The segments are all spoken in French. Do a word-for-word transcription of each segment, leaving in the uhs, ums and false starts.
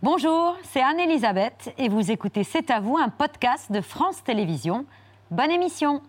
Bonjour, c'est Anne-Elisabeth et vous écoutez C'est à vous, un podcast de France Télévisions. Bonne émission.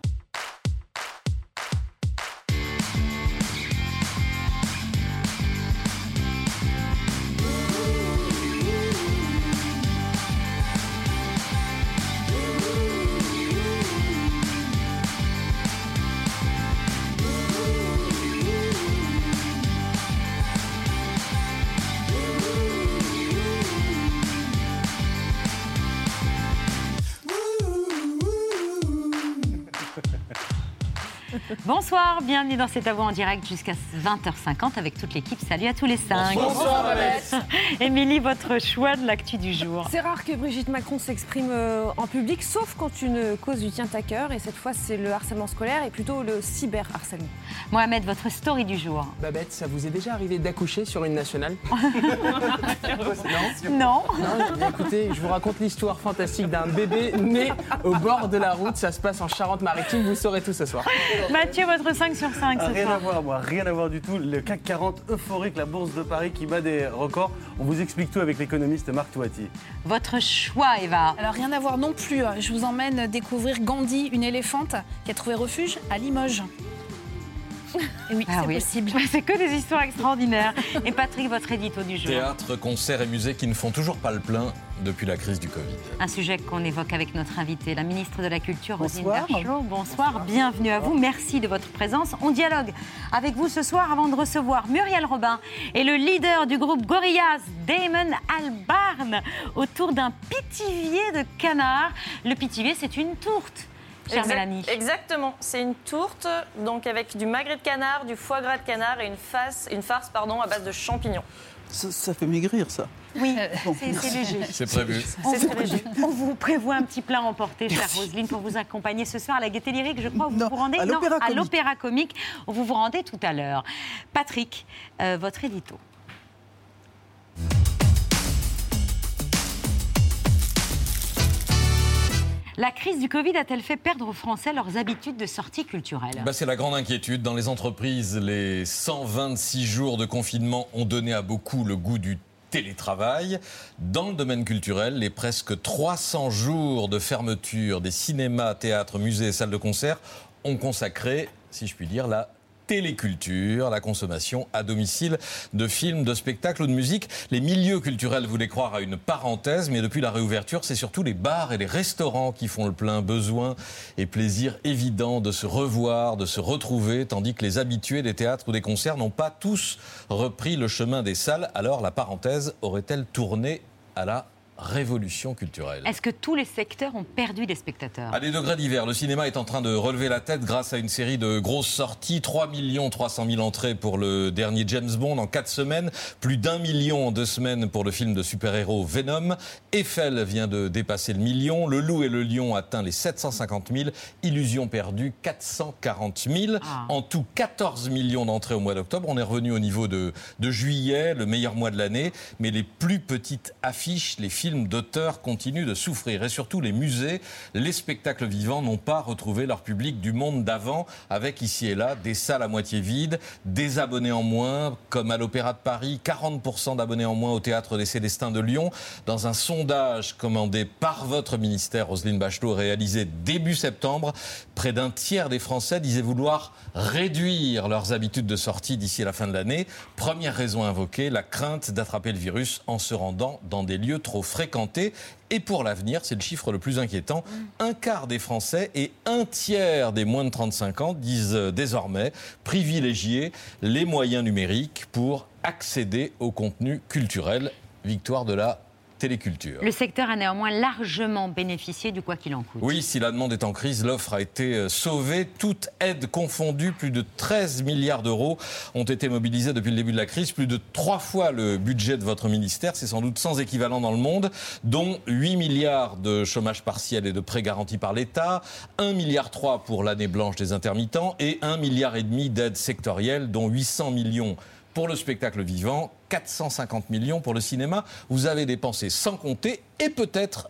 Bonsoir, bienvenue dans C'est à vous en direct jusqu'à vingt heures cinquante avec toute l'équipe. Salut à tous les cinq. Bonsoir, Babette. Émilie, votre choix de l'actu du jour. C'est rare que Brigitte Macron s'exprime en public, sauf quand une cause lui tient à cœur. Et cette fois, c'est le harcèlement scolaire et plutôt le cyberharcèlement. Mohamed, votre story du jour. Babette, ça vous est déjà arrivé d'accoucher sur une nationale? Non. Non. Non. Écoutez, je vous raconte l'histoire fantastique d'un bébé né au bord de la route. Ça se passe en Charente-Maritime. Vous saurez tout ce soir. Mathieu, votre cinq sur cinq ce rien soir. Rien à voir, moi, rien à voir du tout. Le C A C quarante euphorique, la bourse de Paris qui bat des records. On vous explique tout avec l'économiste Marc Touati. Votre choix, Eva. Alors rien à voir non plus. Je vous emmène découvrir Gandhi, une éléphante qui a trouvé refuge à Limoges. Et oui, ah c'est oui. possible. C'est que des histoires extraordinaires. Et Patrick, votre édito du jour. Théâtre, concerts et musées qui ne font toujours pas le plein depuis la crise du Covid. Un sujet qu'on évoque avec notre invitée, la ministre de la Culture, Roselyne Bonsoir. Bachelot. Bonsoir. Bonsoir, bienvenue à vous. Merci de votre présence. On dialogue avec vous ce soir avant de recevoir Muriel Robin et le leader du groupe Gorillaz, Damon Albarn, autour d'un pitivier de canards. Le pitivier, c'est une tourte. Chère Exact, Mélanie. Exactement, c'est une tourte donc avec du magret de canard, du foie gras de canard et une, face, une farce pardon, à base de champignons. Ça, ça fait maigrir, ça. Oui, Bon, c'est, c'est léger. C'est prévu. On, C'est très léger. on vous prévoit un petit plat emporté, chère Roselyne, pour vous accompagner ce soir à la Gaîté Lyrique. Je crois que vous Non, vous rendez à l'Opéra à Comique. l'Opéra Comique. Vous vous rendez tout à l'heure. Patrick, euh, votre édito. La crise du Covid a-t-elle fait perdre aux Français leurs habitudes de sortie culturelle ? Bah, c'est la grande inquiétude. Dans les entreprises, les cent vingt-six jours de confinement ont donné à beaucoup le goût du télétravail. Dans le domaine culturel, les presque trois cents jours de fermeture des cinémas, théâtres, musées et salles de concert ont consacré, si je puis dire, la téléculture, la consommation à domicile de films, de spectacles ou de musique. Les milieux culturels voulaient croire à une parenthèse, mais depuis la réouverture, c'est surtout les bars et les restaurants qui font le plein. Besoin et plaisir évident de se revoir, de se retrouver, tandis que les habitués des théâtres ou des concerts n'ont pas tous repris le chemin des salles. Alors la parenthèse aurait-elle tourné à la révolution culturelle? Est-ce que tous les secteurs ont perdu des spectateurs ? À des degrés divers, le cinéma est en train de relever la tête grâce à une série de grosses sorties. trois millions trois cent mille entrées pour le dernier James Bond en quatre semaines. Plus d'un million en deux semaines pour le film de super-héros Venom. Eiffel vient de dépasser le million. Le Loup et le Lion atteint les sept cent cinquante mille. Illusion perdue, quatre cent quarante mille. Ah. En tout, quatorze millions d'entrées au mois d'octobre. On est revenu au niveau de, de juillet, le meilleur mois de l'année. Mais les plus petites affiches, les films d'auteurs continuent de souffrir. Et surtout, les musées, les spectacles vivants n'ont pas retrouvé leur public du monde d'avant, avec ici et là des salles à moitié vides, des abonnés en moins, comme à l'Opéra de Paris, quarante pour cent d'abonnés en moins au Théâtre des Célestins de Lyon. Dans un sondage commandé par votre ministère, Roselyne Bachelot, réalisé début septembre, près d'un tiers des Français disaient vouloir réduire leurs habitudes de sortie d'ici à la fin de l'année. Première raison invoquée, la crainte d'attraper le virus en se rendant dans des lieux trop fréquentés. Et pour l'avenir, c'est le chiffre le plus inquiétant, un quart des Français et un tiers des moins de trente-cinq ans disent désormais privilégier les moyens numériques pour accéder au contenu culturel. Victoire de la téléculture. Le secteur a néanmoins largement bénéficié du quoi qu'il en coûte. Oui, si la demande est en crise, l'offre a été sauvée. Toutes aides confondues, plus de treize milliards d'euros ont été mobilisés depuis le début de la crise. Plus de trois fois le budget de votre ministère. C'est sans doute sans équivalent dans le monde, dont huit milliards de chômage partiel et de prêts garantis par l'État, un virgule trois milliard pour l'année blanche des intermittents et un virgule cinq milliard d'aides sectorielles, dont huit cents millions pour le spectacle vivant, quatre cent cinquante millions pour le cinéma. Vous avez dépensé sans compter et peut-être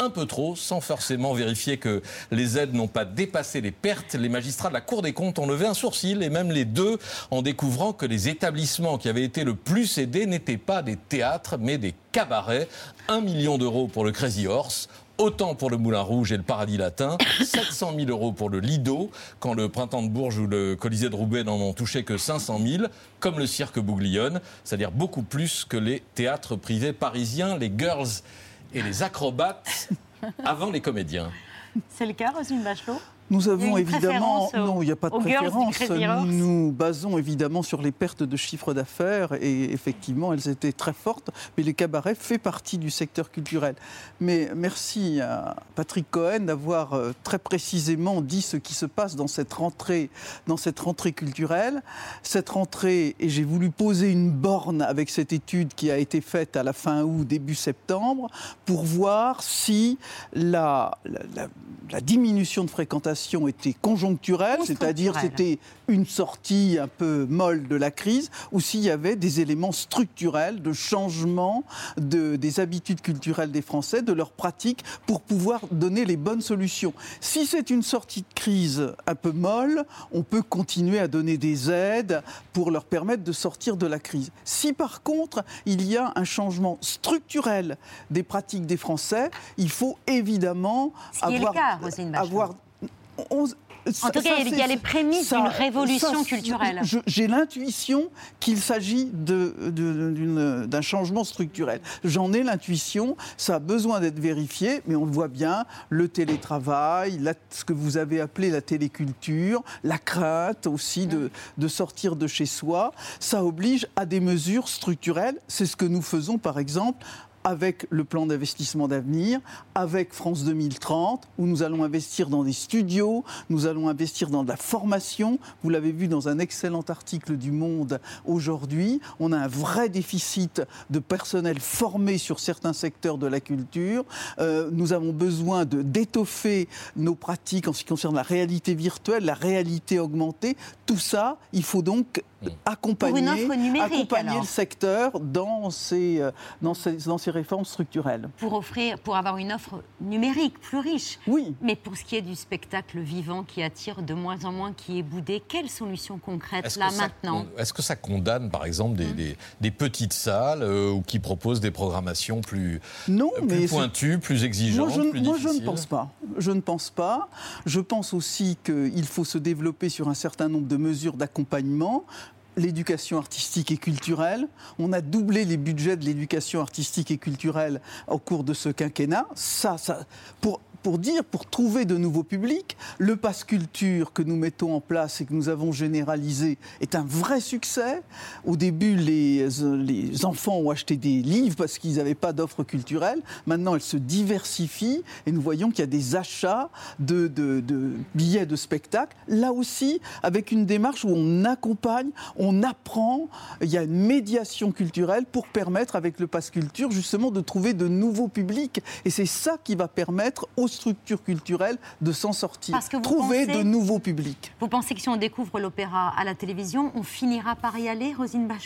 un peu trop, sans forcément vérifier que les aides n'ont pas dépassé les pertes. Les magistrats de la Cour des comptes ont levé un sourcil, et même les deux, en découvrant que les établissements qui avaient été le plus aidés n'étaient pas des théâtres, mais des cabarets. Un million d'euros pour le Crazy Horse. Autant pour le Moulin Rouge et le Paradis Latin, sept cent mille euros pour le Lido, quand le Printemps de Bourges ou le Colisée de Roubaix n'en ont touché que cinq cent mille, comme le Cirque Bouglione, c'est-à-dire beaucoup plus que les théâtres privés parisiens, les girls et les acrobates, avant les comédiens. C'est le cas, Roselyne Bachelot ? Nous avons évidemment, au, non, il n'y a pas de préférence. Nous nous basons évidemment sur les pertes de chiffre d'affaires et effectivement, elles étaient très fortes. Mais les cabarets font partie du secteur culturel. Mais merci à Patrick Cohen d'avoir très précisément dit ce qui se passe dans cette rentrée, dans cette rentrée culturelle. Cette rentrée, et j'ai voulu poser une borne avec cette étude qui a été faite à la fin août, début septembre, pour voir si la, la, la, la diminution de fréquentation était conjoncturelle, c'est-à-dire c'était une sortie un peu molle de la crise, ou s'il y avait des éléments structurels de changement de, des habitudes culturelles des Français, de leurs pratiques, pour pouvoir donner les bonnes solutions. Si c'est une sortie de crise un peu molle, on peut continuer à donner des aides pour leur permettre de sortir de la crise. Si par contre, il y a un changement structurel des pratiques des Français, il faut évidemment Ce qui avoir... est le cas, Roselyne Bachelot. avoir On, en tout cas, il y a les prémices d'une révolution ça, culturelle. Je, j'ai l'intuition qu'il s'agit de, de, d'une, d'un changement structurel. J'en ai l'intuition, ça a besoin d'être vérifié, mais on le voit bien, le télétravail, la, ce que vous avez appelé la téléculture, la crainte aussi de, de sortir de chez soi, ça oblige à des mesures structurelles. C'est ce que nous faisons, par exemple, avec le plan d'investissement d'avenir, avec France deux mille trente, où nous allons investir dans des studios, nous allons investir dans de la formation. Vous l'avez vu dans un excellent article du Monde aujourd'hui, on a un vrai déficit de personnel formé sur certains secteurs de la culture. Euh, nous avons besoin de, d'étoffer nos pratiques en ce qui concerne la réalité virtuelle, la réalité augmentée. Tout ça, il faut donc accompagner, accompagner le secteur dans ces, dans ces, dans ces réformes structurelles. Pour offrir, pour avoir une offre numérique plus riche. Oui. Mais pour ce qui est du spectacle vivant qui attire de moins en moins, qui est boudé, quelles solutions concrètes est-ce là ça, maintenant ? Est-ce que ça condamne par exemple des, mmh. des, des petites salles euh, ou qui proposent des programmations plus, non, euh, plus mais pointues, plus exigeantes, moi, je, plus moi, difficiles ? je ne pense pas. Je ne pense pas. Je pense aussi qu'il faut se développer sur un certain nombre de mesures d'accompagnement. L'éducation artistique et culturelle. On a doublé les budgets de l'éducation artistique et culturelle au cours de ce quinquennat. Ça, ça, pour, pour dire, pour trouver de nouveaux publics, le pass culture que nous mettons en place et que nous avons généralisé est un vrai succès. Au début, les, les enfants ont acheté des livres parce qu'ils n'avaient pas d'offres culturelles. Maintenant, elles se diversifient et nous voyons qu'il y a des achats de, de, de billets de spectacle. Là aussi, avec une démarche où on accompagne, on apprend, il y a une médiation culturelle pour permettre, avec le pass culture, justement, de trouver de nouveaux publics. Et c'est ça qui va permettre aux structures culturelles de s'en sortir. Parce que vous trouver pensez, de nouveaux publics. Vous pensez que si on découvre l'opéra à la télévision, on finira par y aller, Roselyne Bachelot ?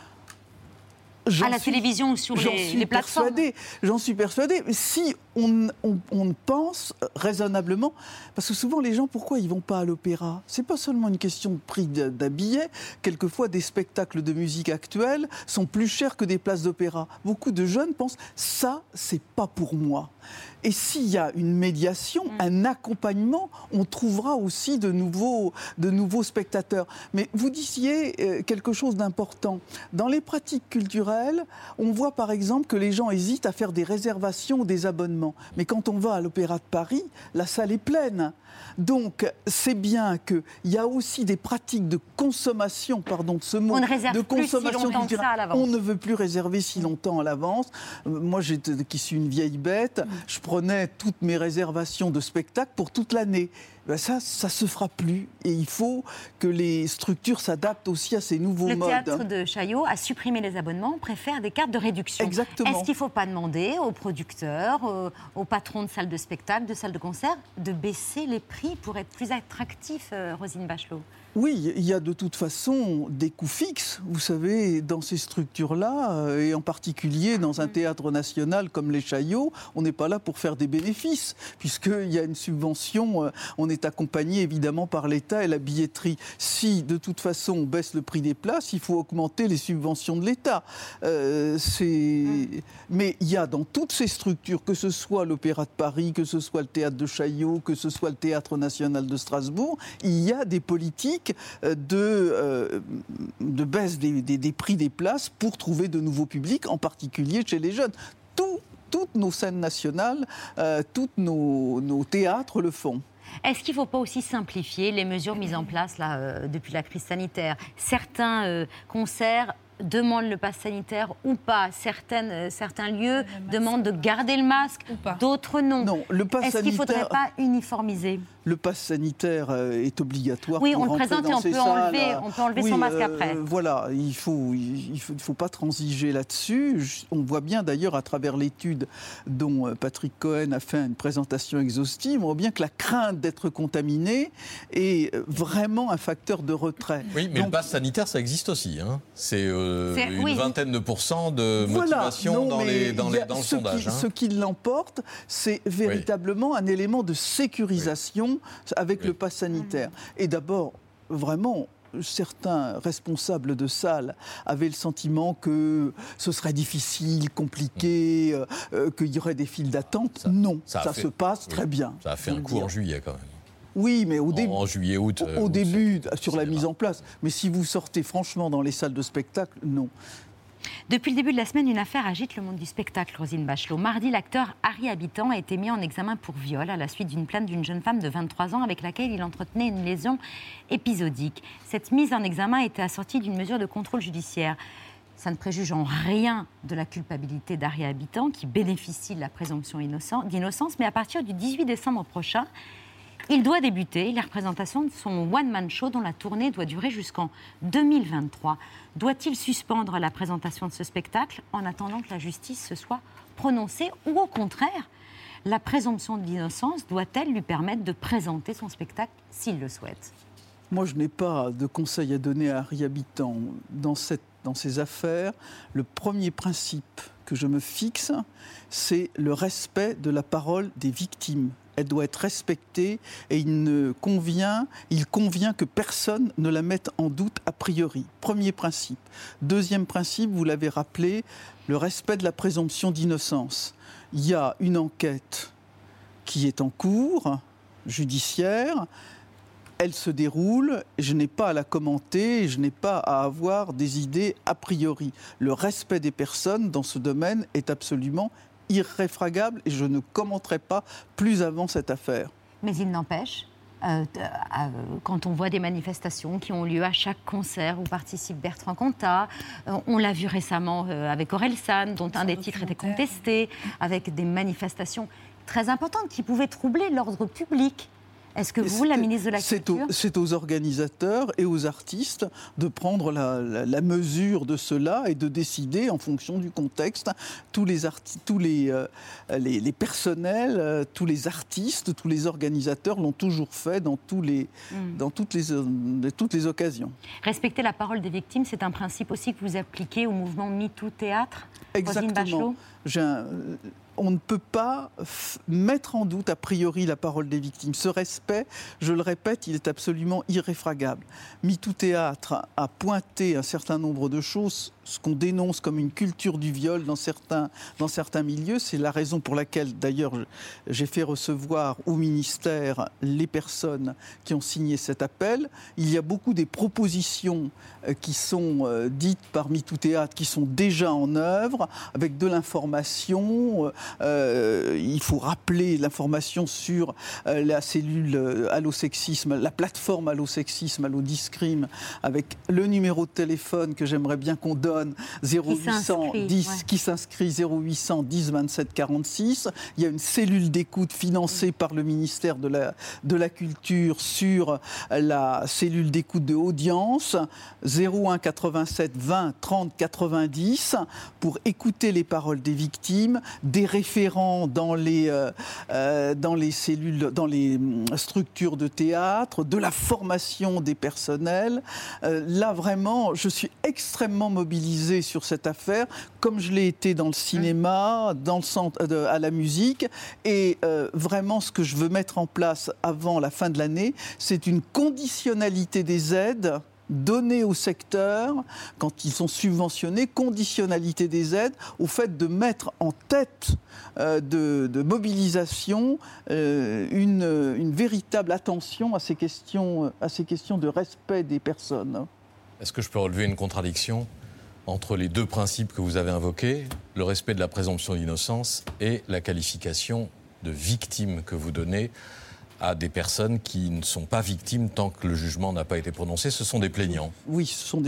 J'en à la suis, télévision ou sur les, les plateformes. Persuadée, j'en suis persuadée. Si on, on, on pense raisonnablement, parce que souvent les gens, pourquoi ils ne vont pas à l'opéra ? Ce n'est pas seulement une question de prix d'un billet. Quelquefois, des spectacles de musique actuelle sont plus chers que des places d'opéra. Beaucoup de jeunes pensent « ça, c'est pas pour moi ». Et s'il y a une médiation, un accompagnement, on trouvera aussi de nouveaux, de nouveaux spectateurs. Mais vous disiez quelque chose d'important. Dans les pratiques culturelles, on voit par exemple que les gens hésitent à faire des réservations ou des abonnements. Mais quand on va à l'Opéra de Paris, la salle est pleine. Donc, c'est bien qu'il y a aussi des pratiques de consommation, pardon de ce mot, on ne réserve de plus consommation si longtemps culturelle. que ça à l'avance. On ne veut plus réserver si longtemps à l'avance. Euh, moi, j'étais, qui suis une vieille bête, mmh. je prenais toutes mes réservations de spectacles pour toute l'année. Ben ça, ça se fera plus. Et il faut que les structures s'adaptent aussi à ces nouveaux le modes. Le théâtre de Chaillot a supprimé les abonnements, préfère des cartes de réduction. Exactement. Est-ce qu'il ne faut pas demander aux producteurs, aux, aux patrons de salles de spectacle, de salles de concert, de baisser les prix pour être plus attractifs, euh, Roselyne Bachelot ? Oui, il y a de toute façon des coûts fixes, vous savez, dans ces structures-là, euh, et en particulier dans un théâtre national comme les Chaillots, on n'est pas là pour faire des bénéfices, puisqu'il y a une subvention, euh, on est accompagné évidemment par l'État et la billetterie. Si de toute façon on baisse le prix des places, il faut augmenter les subventions de l'État. Euh, c'est... Mais il y a dans toutes ces structures, que ce soit l'Opéra de Paris, que ce soit le théâtre de Chaillot, que ce soit le Théâtre national de Strasbourg, il y a des politiques de, euh, de baisse des, des, des prix des places pour trouver de nouveaux publics, en particulier chez les jeunes. Tout, toutes nos scènes nationales, euh, tous nos, nos théâtres le font. Est-ce qu'il ne faut pas aussi simplifier les mesures mises en place là, euh, depuis la crise sanitaire ? Certains euh, concerts demandent le pass sanitaire ou pas. Certaines, euh, certains lieux demandent de garder le masque, d'autres non. Non, le pass Est-ce qu'il ne faudrait pas uniformiser ? Le pass sanitaire est obligatoire oui, pour on le rentrer présente et dans on ces peut salles. enlever, on peut enlever oui, son masque euh, après. Voilà, il ne faut, il faut, il faut pas transiger là-dessus. On voit bien d'ailleurs à travers l'étude dont Patrick Cohen a fait une présentation exhaustive, on voit bien que la crainte d'être contaminé est vraiment un facteur de retrait. Oui, mais Donc, le pass sanitaire, ça existe aussi. Hein. C'est, euh, C'est une oui. vingtaine de pourcents de voilà, motivation non, dans, les, dans, les, dans le ce sondage. Qui, hein. Ce qui l'emporte, c'est véritablement oui. un élément de sécurisation oui. avec oui. le pass sanitaire. Et d'abord, vraiment, certains responsables de salles avaient le sentiment que ce serait difficile, compliqué, euh, qu'il y aurait des files d'attente. Ça, non, ça, ça fait, se passe oui, très bien. Ça a fait un coup dire. en juillet quand même. Oui, mais au, dé... en juillet, août, au, au août, début, sur la mise en place. Mais si vous sortez franchement dans les salles de spectacle, non. Depuis le début de la semaine, une affaire agite le monde du spectacle, Roselyne Bachelot. Mardi, l'acteur Harry Habitant a été mis en examen pour viol à la suite d'une plainte d'une jeune femme de vingt-trois ans avec laquelle il entretenait une liaison épisodique. Cette mise en examen a été assortie d'une mesure de contrôle judiciaire. Ça ne préjuge en rien de la culpabilité d'Harry Habitant, qui bénéficie de la présomption d'innocence, mais à partir du dix-huit décembre prochain, il doit débuter les représentations de son one-man show dont la tournée doit durer jusqu'en deux mille vingt-trois. Doit-il suspendre la présentation de ce spectacle en attendant que la justice se soit prononcée ou au contraire, la présomption d'innocence doit-elle lui permettre de présenter son spectacle s'il le souhaite ? Moi, je n'ai pas de conseil à donner à Harry Habitant dans, cette, dans ces affaires. Le premier principe que je me fixe, c'est le respect de la parole des victimes. Elle doit être respectée et il, ne convient, il convient que personne ne la mette en doute a priori. Premier principe. Deuxième principe, vous l'avez rappelé, le respect de la présomption d'innocence. Il y a une enquête qui est en cours, judiciaire. Elle se déroule, je n'ai pas à la commenter, je n'ai pas à avoir des idées a priori. Le respect des personnes dans ce domaine est absolument irréfragable et je ne commenterai pas plus avant cette affaire. Mais il n'empêche, euh, euh, quand on voit des manifestations qui ont lieu à chaque concert où participe Bertrand Cantat, euh, on l'a vu récemment euh, avec Orelsan, dont un des titres était contesté, avec des manifestations très importantes qui pouvaient troubler l'ordre public. Est-ce que vous, la ministre de la Culture... C'est, au, c'est aux organisateurs et aux artistes de prendre la, la, la mesure de cela et de décider en fonction du contexte. Tous les, arti- tous les, euh, les, les personnels, euh, tous les artistes, tous les organisateurs l'ont toujours fait dans, tous les, mm. dans toutes, les, euh, toutes les occasions. Respecter la parole des victimes, c'est un principe aussi que vous appliquez au mouvement MeToo Théâtre. Exactement. J'ai un, on ne peut pas f- mettre en doute a priori la parole des victimes. Ce respect, je le répète, il est absolument irréfragable. MeToo Théâtre a pointé un certain nombre de choses, ce qu'on dénonce comme une culture du viol dans certains, dans certains milieux. C'est la raison pour laquelle, d'ailleurs, j'ai fait recevoir au ministère les personnes qui ont signé cet appel. Il y a beaucoup des propositions qui sont dites par MeToo Théâtre qui sont déjà en œuvre, avec de l'information. Euh, il faut rappeler l'information sur euh, la cellule euh, allosexisme, la plateforme allosexisme, allodiscrime, avec le numéro de téléphone que j'aimerais bien qu'on donne donne zéro huit cent dix, ouais. qui s'inscrit zéro huit cent dix vingt-sept quarante-six. Il y a une cellule d'écoute financée par le ministère de la, de la Culture sur la cellule d'écoute de audience zéro un quatre-vingt-sept vingt trente quatre-vingt-dix pour écouter les paroles des victimes, des référents dans les, euh, euh, dans les cellules, dans les structures de théâtre, de la formation des personnels. Euh, là, vraiment, je suis extrêmement mobilisée sur cette affaire, comme je l'ai été dans le cinéma, dans le centre, de, à la musique. Et euh, vraiment, ce que je veux mettre en place avant la fin de l'année, c'est une conditionnalité des aides données au secteur, quand ils sont subventionnés, conditionnalité des aides au fait de mettre en tête euh, de, de mobilisation euh, une, une véritable attention à ces questions, à ces questions de respect des personnes. Est-ce que je peux relever une contradiction entre les deux principes que vous avez invoqués, le respect de la présomption d'innocence et la qualification de victime que vous donnez à des personnes qui ne sont pas victimes tant que le jugement n'a pas été prononcé? Ce sont des plaignants. Oui, ce sont des...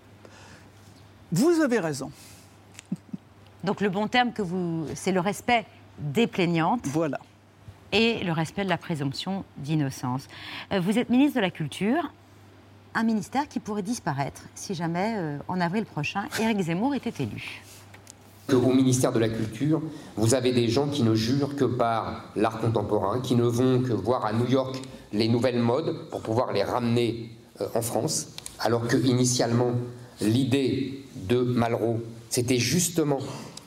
Vous avez raison. Donc le bon terme que vous... c'est le respect des plaignantes. Voilà. Et le respect de la présomption d'innocence. Euh, vous êtes ministre de la Culture, un ministère qui pourrait disparaître si jamais, euh, en avril prochain, Éric Zemmour était élu. Au ministère de la Culture, vous avez des gens qui ne jurent que par l'art contemporain, qui ne vont que voir à New York les nouvelles modes pour pouvoir les ramener euh, en France, alors que initialement l'idée de Malraux, c'était justement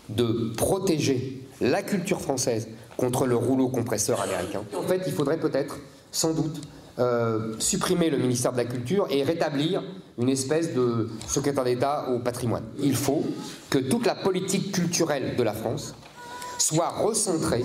de protéger la culture française contre le rouleau compresseur américain. En fait, il faudrait peut-être, sans doute, Euh, supprimer le ministère de la Culture et rétablir une espèce de secrétaire d'État au patrimoine. Il faut que toute la politique culturelle de la France soit recentrée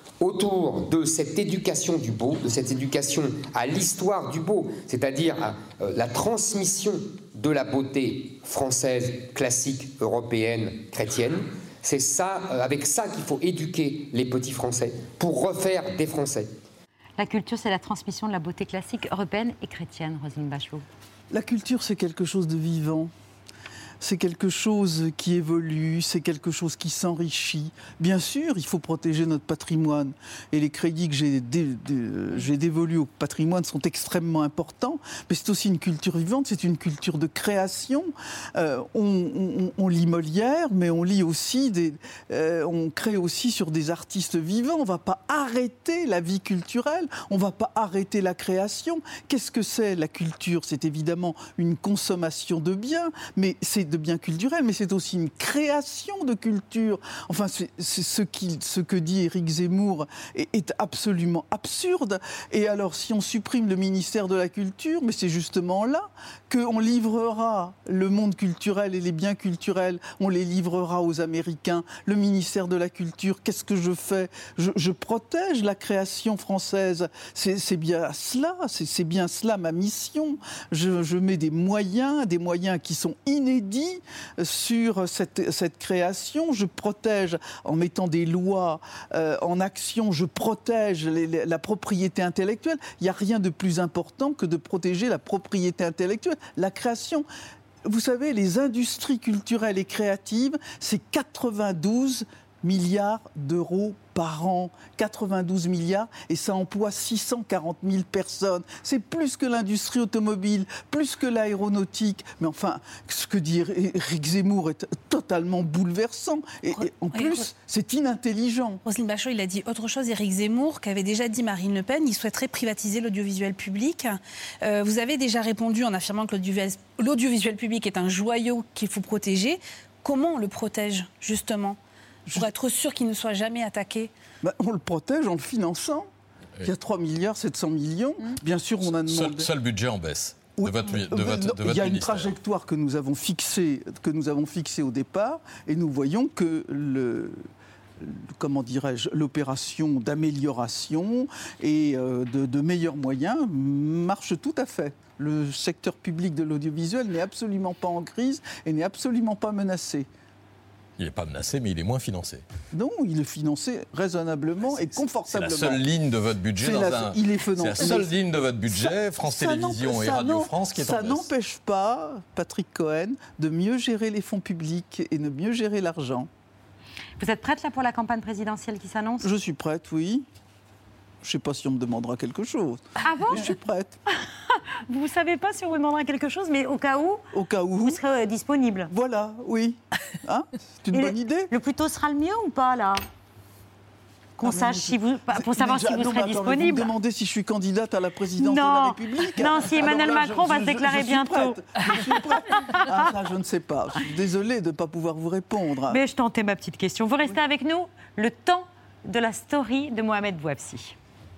autour de cette éducation du beau, de cette éducation à l'histoire du beau, c'est-à-dire à euh, la transmission de la beauté française, classique, européenne, chrétienne. C'est ça, euh, avec ça qu'il faut éduquer les petits Français pour refaire des Français. La culture, c'est la transmission de la beauté classique européenne et chrétienne, Roselyne Bachelot. La culture, c'est quelque chose de vivant. C'est quelque chose qui évolue, c'est quelque chose qui s'enrichit. Bien sûr, il faut protéger notre patrimoine. Et les crédits que j'ai, dé, dé, j'ai dévolus au patrimoine sont extrêmement importants. Mais c'est aussi une culture vivante, c'est une culture de création. Euh, on, on, on lit Molière, mais on lit aussi des, euh, on crée aussi sur des artistes vivants. On ne va pas arrêter la vie culturelle, on ne va pas arrêter la création. Qu'est-ce que c'est la culture? C'est évidemment une consommation de biens, mais c'est de biens culturels, mais c'est aussi une création de culture. Enfin, c'est, c'est ce, qui, ce que dit Éric Zemmour est, est absolument absurde. Et alors, si on supprime le ministère de la Culture, mais c'est justement là qu'on livrera le monde culturel et les biens culturels, on les livrera aux Américains. Le ministère de la Culture, qu'est-ce que je fais? je, je protège la création française. C'est, c'est bien cela, c'est, c'est bien cela ma mission. Je, je mets des moyens, des moyens qui sont inédits sur cette, cette création. Je protège, en mettant des lois euh, en action, je protège les, les, la propriété intellectuelle. Il n'y a rien de plus important que de protéger la propriété intellectuelle, la création. Vous savez, les industries culturelles et créatives, c'est quatre-vingt-douze milliards d'euros par an, quatre-vingt-douze milliards, et ça emploie six cent quarante mille personnes. C'est plus que l'industrie automobile, plus que l'aéronautique. Mais enfin, ce que dit Éric Zemmour est totalement bouleversant. Et, et en plus, c'est inintelligent. Roselyne Bachelot, il a dit autre chose, Éric Zemmour, qu'avait déjà dit Marine Le Pen. Il souhaiterait privatiser l'audiovisuel public. Euh, vous avez déjà répondu en affirmant que l'audiovisuel, l'audiovisuel public est un joyau qu'il faut protéger. Comment on le protège, justement ? Pour être sûr qu'il ne soit jamais attaqué? Ben, on le protège en le finançant. Oui. Il y a trois milliards sept cents millions. Mmh. Bien sûr, on a demandé... Seul, seul budget en baisse de votre, de votre, de votre Il y a une ministère. trajectoire que nous avons fixée, que nous avons fixée au départ, et nous voyons que le... comment dirais-je, l'opération d'amélioration et de, de meilleurs moyens marche tout à fait. Le secteur public de l'audiovisuel n'est absolument pas en crise et n'est absolument pas menacé. Il n'est pas menacé, mais il est moins financé. Non, il est financé raisonnablement et confortablement. C'est la seule ligne de votre budget. Dans la, un, il est financé. C'est la seule ligne de votre budget, ça, France ça Télévisions et Radio France, qui est ça en baisse. Ça n'empêche pas Patrick Cohen de mieux gérer les fonds publics et de mieux gérer l'argent. Vous êtes prête là pour la campagne présidentielle qui s'annonce ? Je suis prête, oui. Je ne sais pas si on me demandera quelque chose. Ah bon ? Mais je suis prête. Vous ne savez pas si on vous demandera quelque chose, mais au cas où, au cas où vous serez euh, disponible. Voilà, oui. Hein, c'est une Et bonne le, idée. Le plus tôt sera le mieux ou pas, là ? Qu'on ah, sache si vous, pour savoir déjà, si vous non, serez attends, disponible. Vous me demandez si je suis candidate à la présidence non. de la République. Non, si Emmanuel Alors là, Macron je, va je, se déclarer je, je bientôt. Je suis prête. Ah, ça, je ne sais pas. Je suis désolée de ne pas pouvoir vous répondre. Mais je tentais ma petite question. Vous restez oui. avec nous le temps de la story de Mohamed Bouafsi.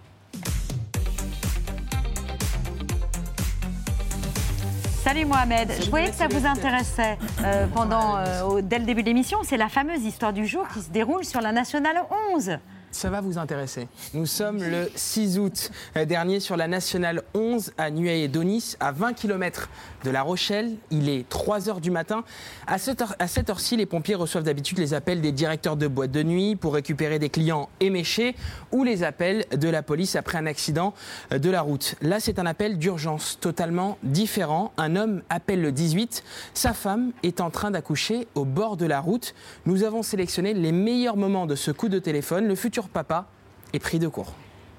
Salut Mohamed, je voyais que ça vous intéressait euh, pendant, euh, dès le début de l'émission. C'est la fameuse histoire du jour qui se déroule sur la Nationale onze. Ça va vous intéresser. Nous sommes le six août dernier sur la Nationale onze à Nueil-et-Donis, à vingt kilomètres de La Rochelle. Il est trois heures du matin. À cette, heure, à cette heure-ci, les pompiers reçoivent d'habitude les appels des directeurs de boîtes de nuit pour récupérer des clients éméchés ou les appels de la police après un accident de la route. Là, c'est un appel d'urgence totalement différent. Un homme appelle le dix-huit. Sa femme est en train d'accoucher au bord de la route. Nous avons sélectionné les meilleurs moments de ce coup de téléphone. Le futur papa est pris de court.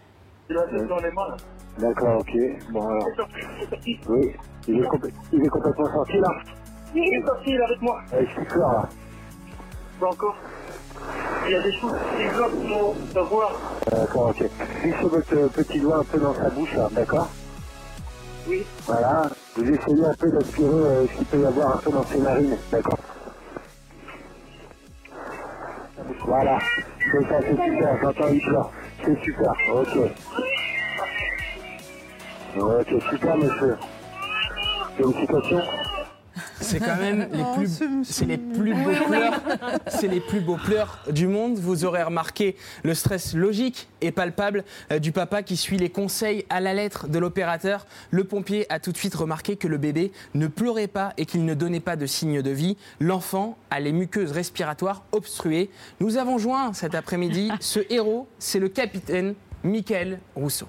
D'accord, ok. Bon alors. Oui. Il est, compl- il est complètement sorti là. Il est sorti, il est avec moi. Euh, je suis clair là. Pas encore. Il y a des choses qui bloquent mon savoir. D'accord, ok. Glissez votre petit doigt un peu dans sa bouche là, d'accord ? Oui. Voilà. Vous essayez un peu d'aspirer euh, ce qu'il peut y avoir un peu dans ses narines, d'accord ? Voilà, c'est ça, c'est super, j'entends il pleure, c'est super, ok. Ok, super monsieur. Félicitations. C'est quand même les plus, oh, c'est les plus beaux pleurs, c'est les plus beaux pleurs du monde. Vous aurez remarqué le stress logique et palpable du papa qui suit les conseils à la lettre de l'opérateur. Le pompier a tout de suite remarqué que le bébé ne pleurait pas et qu'il ne donnait pas de signe de vie. L'enfant a les muqueuses respiratoires obstruées. Nous avons joint cet après-midi ce héros, c'est le capitaine Michael Rousseau.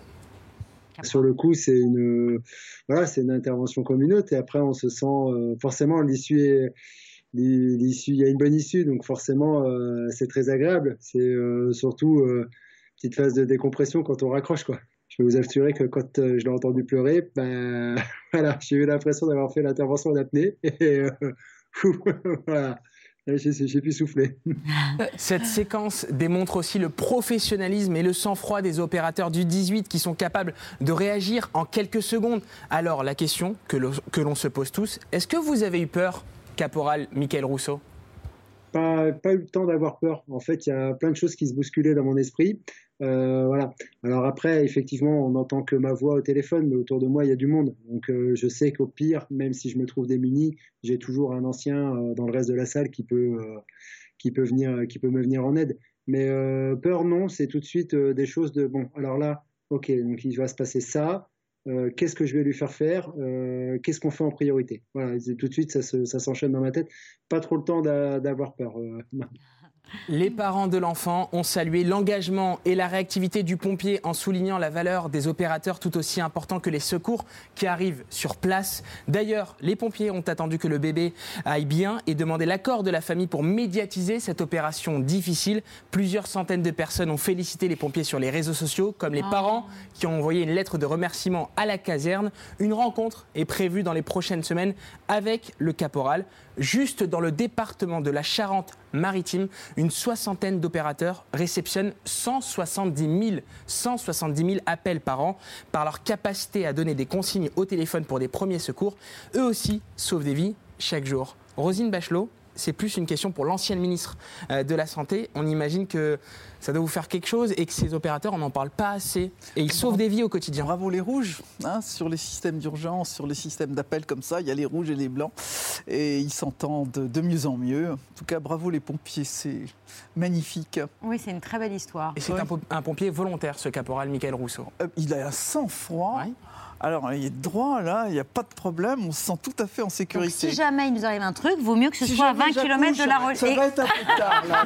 Sur le coup, c'est une, voilà, c'est une intervention comme une autre. Et après, on se sent euh, forcément l'issue est, l'issue, il y a une bonne issue, donc forcément, euh, c'est très agréable. C'est euh, surtout euh, petite phase de décompression quand on raccroche, quoi. Je peux vous assurer que quand euh, je l'ai entendu pleurer, ben voilà, j'ai eu l'impression d'avoir fait l'intervention en apnée. Et euh, voilà. J'ai, j'ai pu souffler. Cette séquence démontre aussi le professionnalisme et le sang-froid des opérateurs du dix-huit qui sont capables de réagir en quelques secondes. Alors la question que, le, que l'on se pose tous, est-ce que vous avez eu peur, caporal Michael Rousseau ? Pas, pas eu le temps d'avoir peur. En fait, il y a plein de choses qui se bousculaient dans mon esprit. Euh, voilà. Alors après, effectivement, on n'entend que ma voix au téléphone, mais autour de moi, il y a du monde. Donc euh, je sais qu'au pire, même si je me trouve démuni, j'ai toujours un ancien euh, dans le reste de la salle qui peut, euh, qui peut, venir, qui peut me venir en aide. Mais euh, peur, non, c'est tout de suite euh, des choses de, bon, alors là, ok, donc il va se passer ça. Euh, qu'est-ce que je vais lui faire faire, euh, qu'est-ce qu'on fait en priorité. Voilà, tout de suite, ça, se, ça s'enchaîne dans ma tête. Pas trop le temps d'a, d'avoir peur. Euh, non. Les parents de l'enfant ont salué l'engagement et la réactivité du pompier en soulignant la valeur des opérateurs tout aussi important que les secours qui arrivent sur place. D'ailleurs, les pompiers ont attendu que le bébé aille bien et demandé l'accord de la famille pour médiatiser cette opération difficile. Plusieurs centaines de personnes ont félicité les pompiers sur les réseaux sociaux, comme les parents qui ont envoyé une lettre de remerciement à la caserne. Une rencontre est prévue dans les prochaines semaines avec le caporal. Juste dans le département de la Charente-Maritime, une soixantaine d'opérateurs réceptionnent cent soixante-dix mille appels par an. Par leur capacité à donner des consignes au téléphone pour des premiers secours, eux aussi sauvent des vies chaque jour. Roselyne Bachelot, c'est plus une question pour l'ancienne ministre de la Santé. On imagine que ça doit vous faire quelque chose et que ces opérateurs, on n'en parle pas assez. Et ils sauvent des vies au quotidien. Bravo les rouges, hein, sur les systèmes d'urgence, sur les systèmes d'appel comme ça, il y a les rouges et les blancs. Et ils s'entendent de mieux en mieux. En tout cas, bravo les pompiers, c'est magnifique. Oui, c'est une très belle histoire. Et c'est ouais. un, un pompier volontaire, ce caporal Michael Rousseau. Euh, il a un sang-froid. Ouais. Alors, il y a droit, là, il n'y a pas de problème, on se sent tout à fait en sécurité. Donc, si jamais il nous arrive un truc, vaut mieux que ce si soit à vingt kilomètres de la Rochelle. Ça va être un peu tard, là,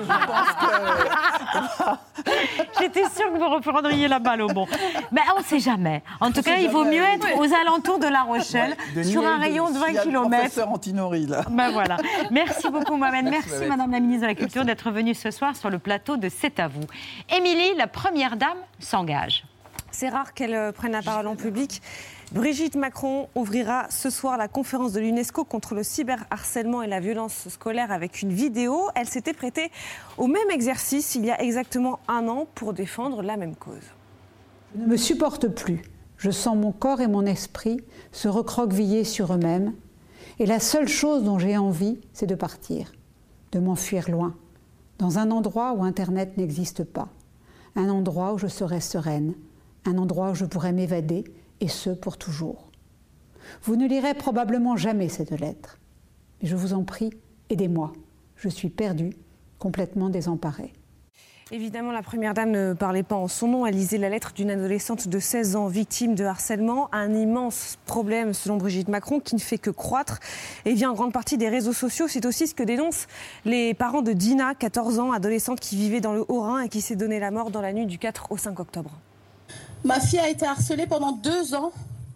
je pense que... J'étais sûre que vous reprendriez la balle au bon. Mais on ne sait jamais. En tout cas, il vaut mieux être aux alentours de La Rochelle, ouais, sur un rayon de vingt kilomètres. Professeur Antinori, là. Ben voilà. Merci beaucoup, Mohamed. Merci, Merci Madame la ministre de la Culture, d'être venue ce soir sur le plateau de C'est à vous. Émilie, la première dame, s'engage. C'est rare qu'elle prenne la parole en public. Brigitte Macron ouvrira ce soir la conférence de l'UNESCO contre le cyberharcèlement et la violence scolaire avec une vidéo. Elle s'était prêtée au même exercice il y a exactement un an pour défendre la même cause. Je ne me supporte plus. Je sens mon corps et mon esprit se recroqueviller sur eux-mêmes. Et la seule chose dont j'ai envie, c'est de partir, de m'enfuir loin, dans un endroit où Internet n'existe pas, un endroit où je serai sereine, un endroit où je pourrais m'évader, et ce, pour toujours. Vous ne lirez probablement jamais cette lettre, mais je vous en prie, aidez-moi. Je suis perdue, complètement désemparée. Évidemment, la Première Dame ne parlait pas en son nom. Elle lisait la lettre d'une adolescente de seize ans victime de harcèlement. Un immense problème, selon Brigitte Macron, qui ne fait que croître et vient en grande partie des réseaux sociaux. C'est aussi ce que dénoncent les parents de Dina, quatorze ans, adolescente qui vivait dans le Haut-Rhin et qui s'est donné la mort dans la nuit du quatre au cinq octobre. Ma fille a été harcelée pendant deux ans.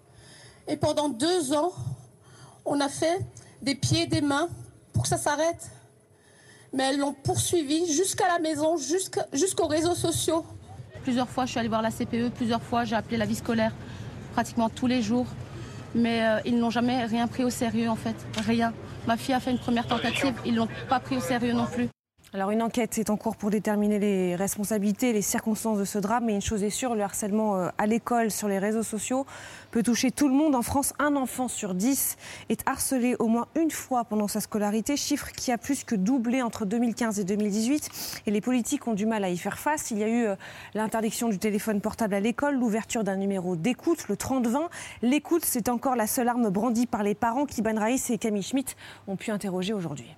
Et pendant deux ans, on a fait des pieds et des mains pour que ça s'arrête. Mais elles l'ont poursuivi jusqu'à la maison, jusqu'à, jusqu'aux réseaux sociaux. Plusieurs fois, je suis allée voir la C P E, plusieurs fois, j'ai appelé la vie scolaire, pratiquement tous les jours. Mais euh, ils n'ont jamais rien pris au sérieux, en fait, rien. Ma fille a fait une première tentative, ils ne l'ont pas pris au sérieux non plus. Alors une enquête est en cours pour déterminer les responsabilités et les circonstances de ce drame. Mais une chose est sûre, le harcèlement à l'école, sur les réseaux sociaux, peut toucher tout le monde. En France, un enfant sur dix est harcelé au moins une fois pendant sa scolarité, chiffre qui a plus que doublé entre deux mille quinze et deux mille dix-huit. Et les politiques ont du mal à y faire face. Il y a eu l'interdiction du téléphone portable à l'école, l'ouverture d'un numéro d'écoute, le trente vingt. L'écoute, c'est encore la seule arme brandie par les parents qu'Iban Raïs et Camille Schmitt ont pu interroger aujourd'hui.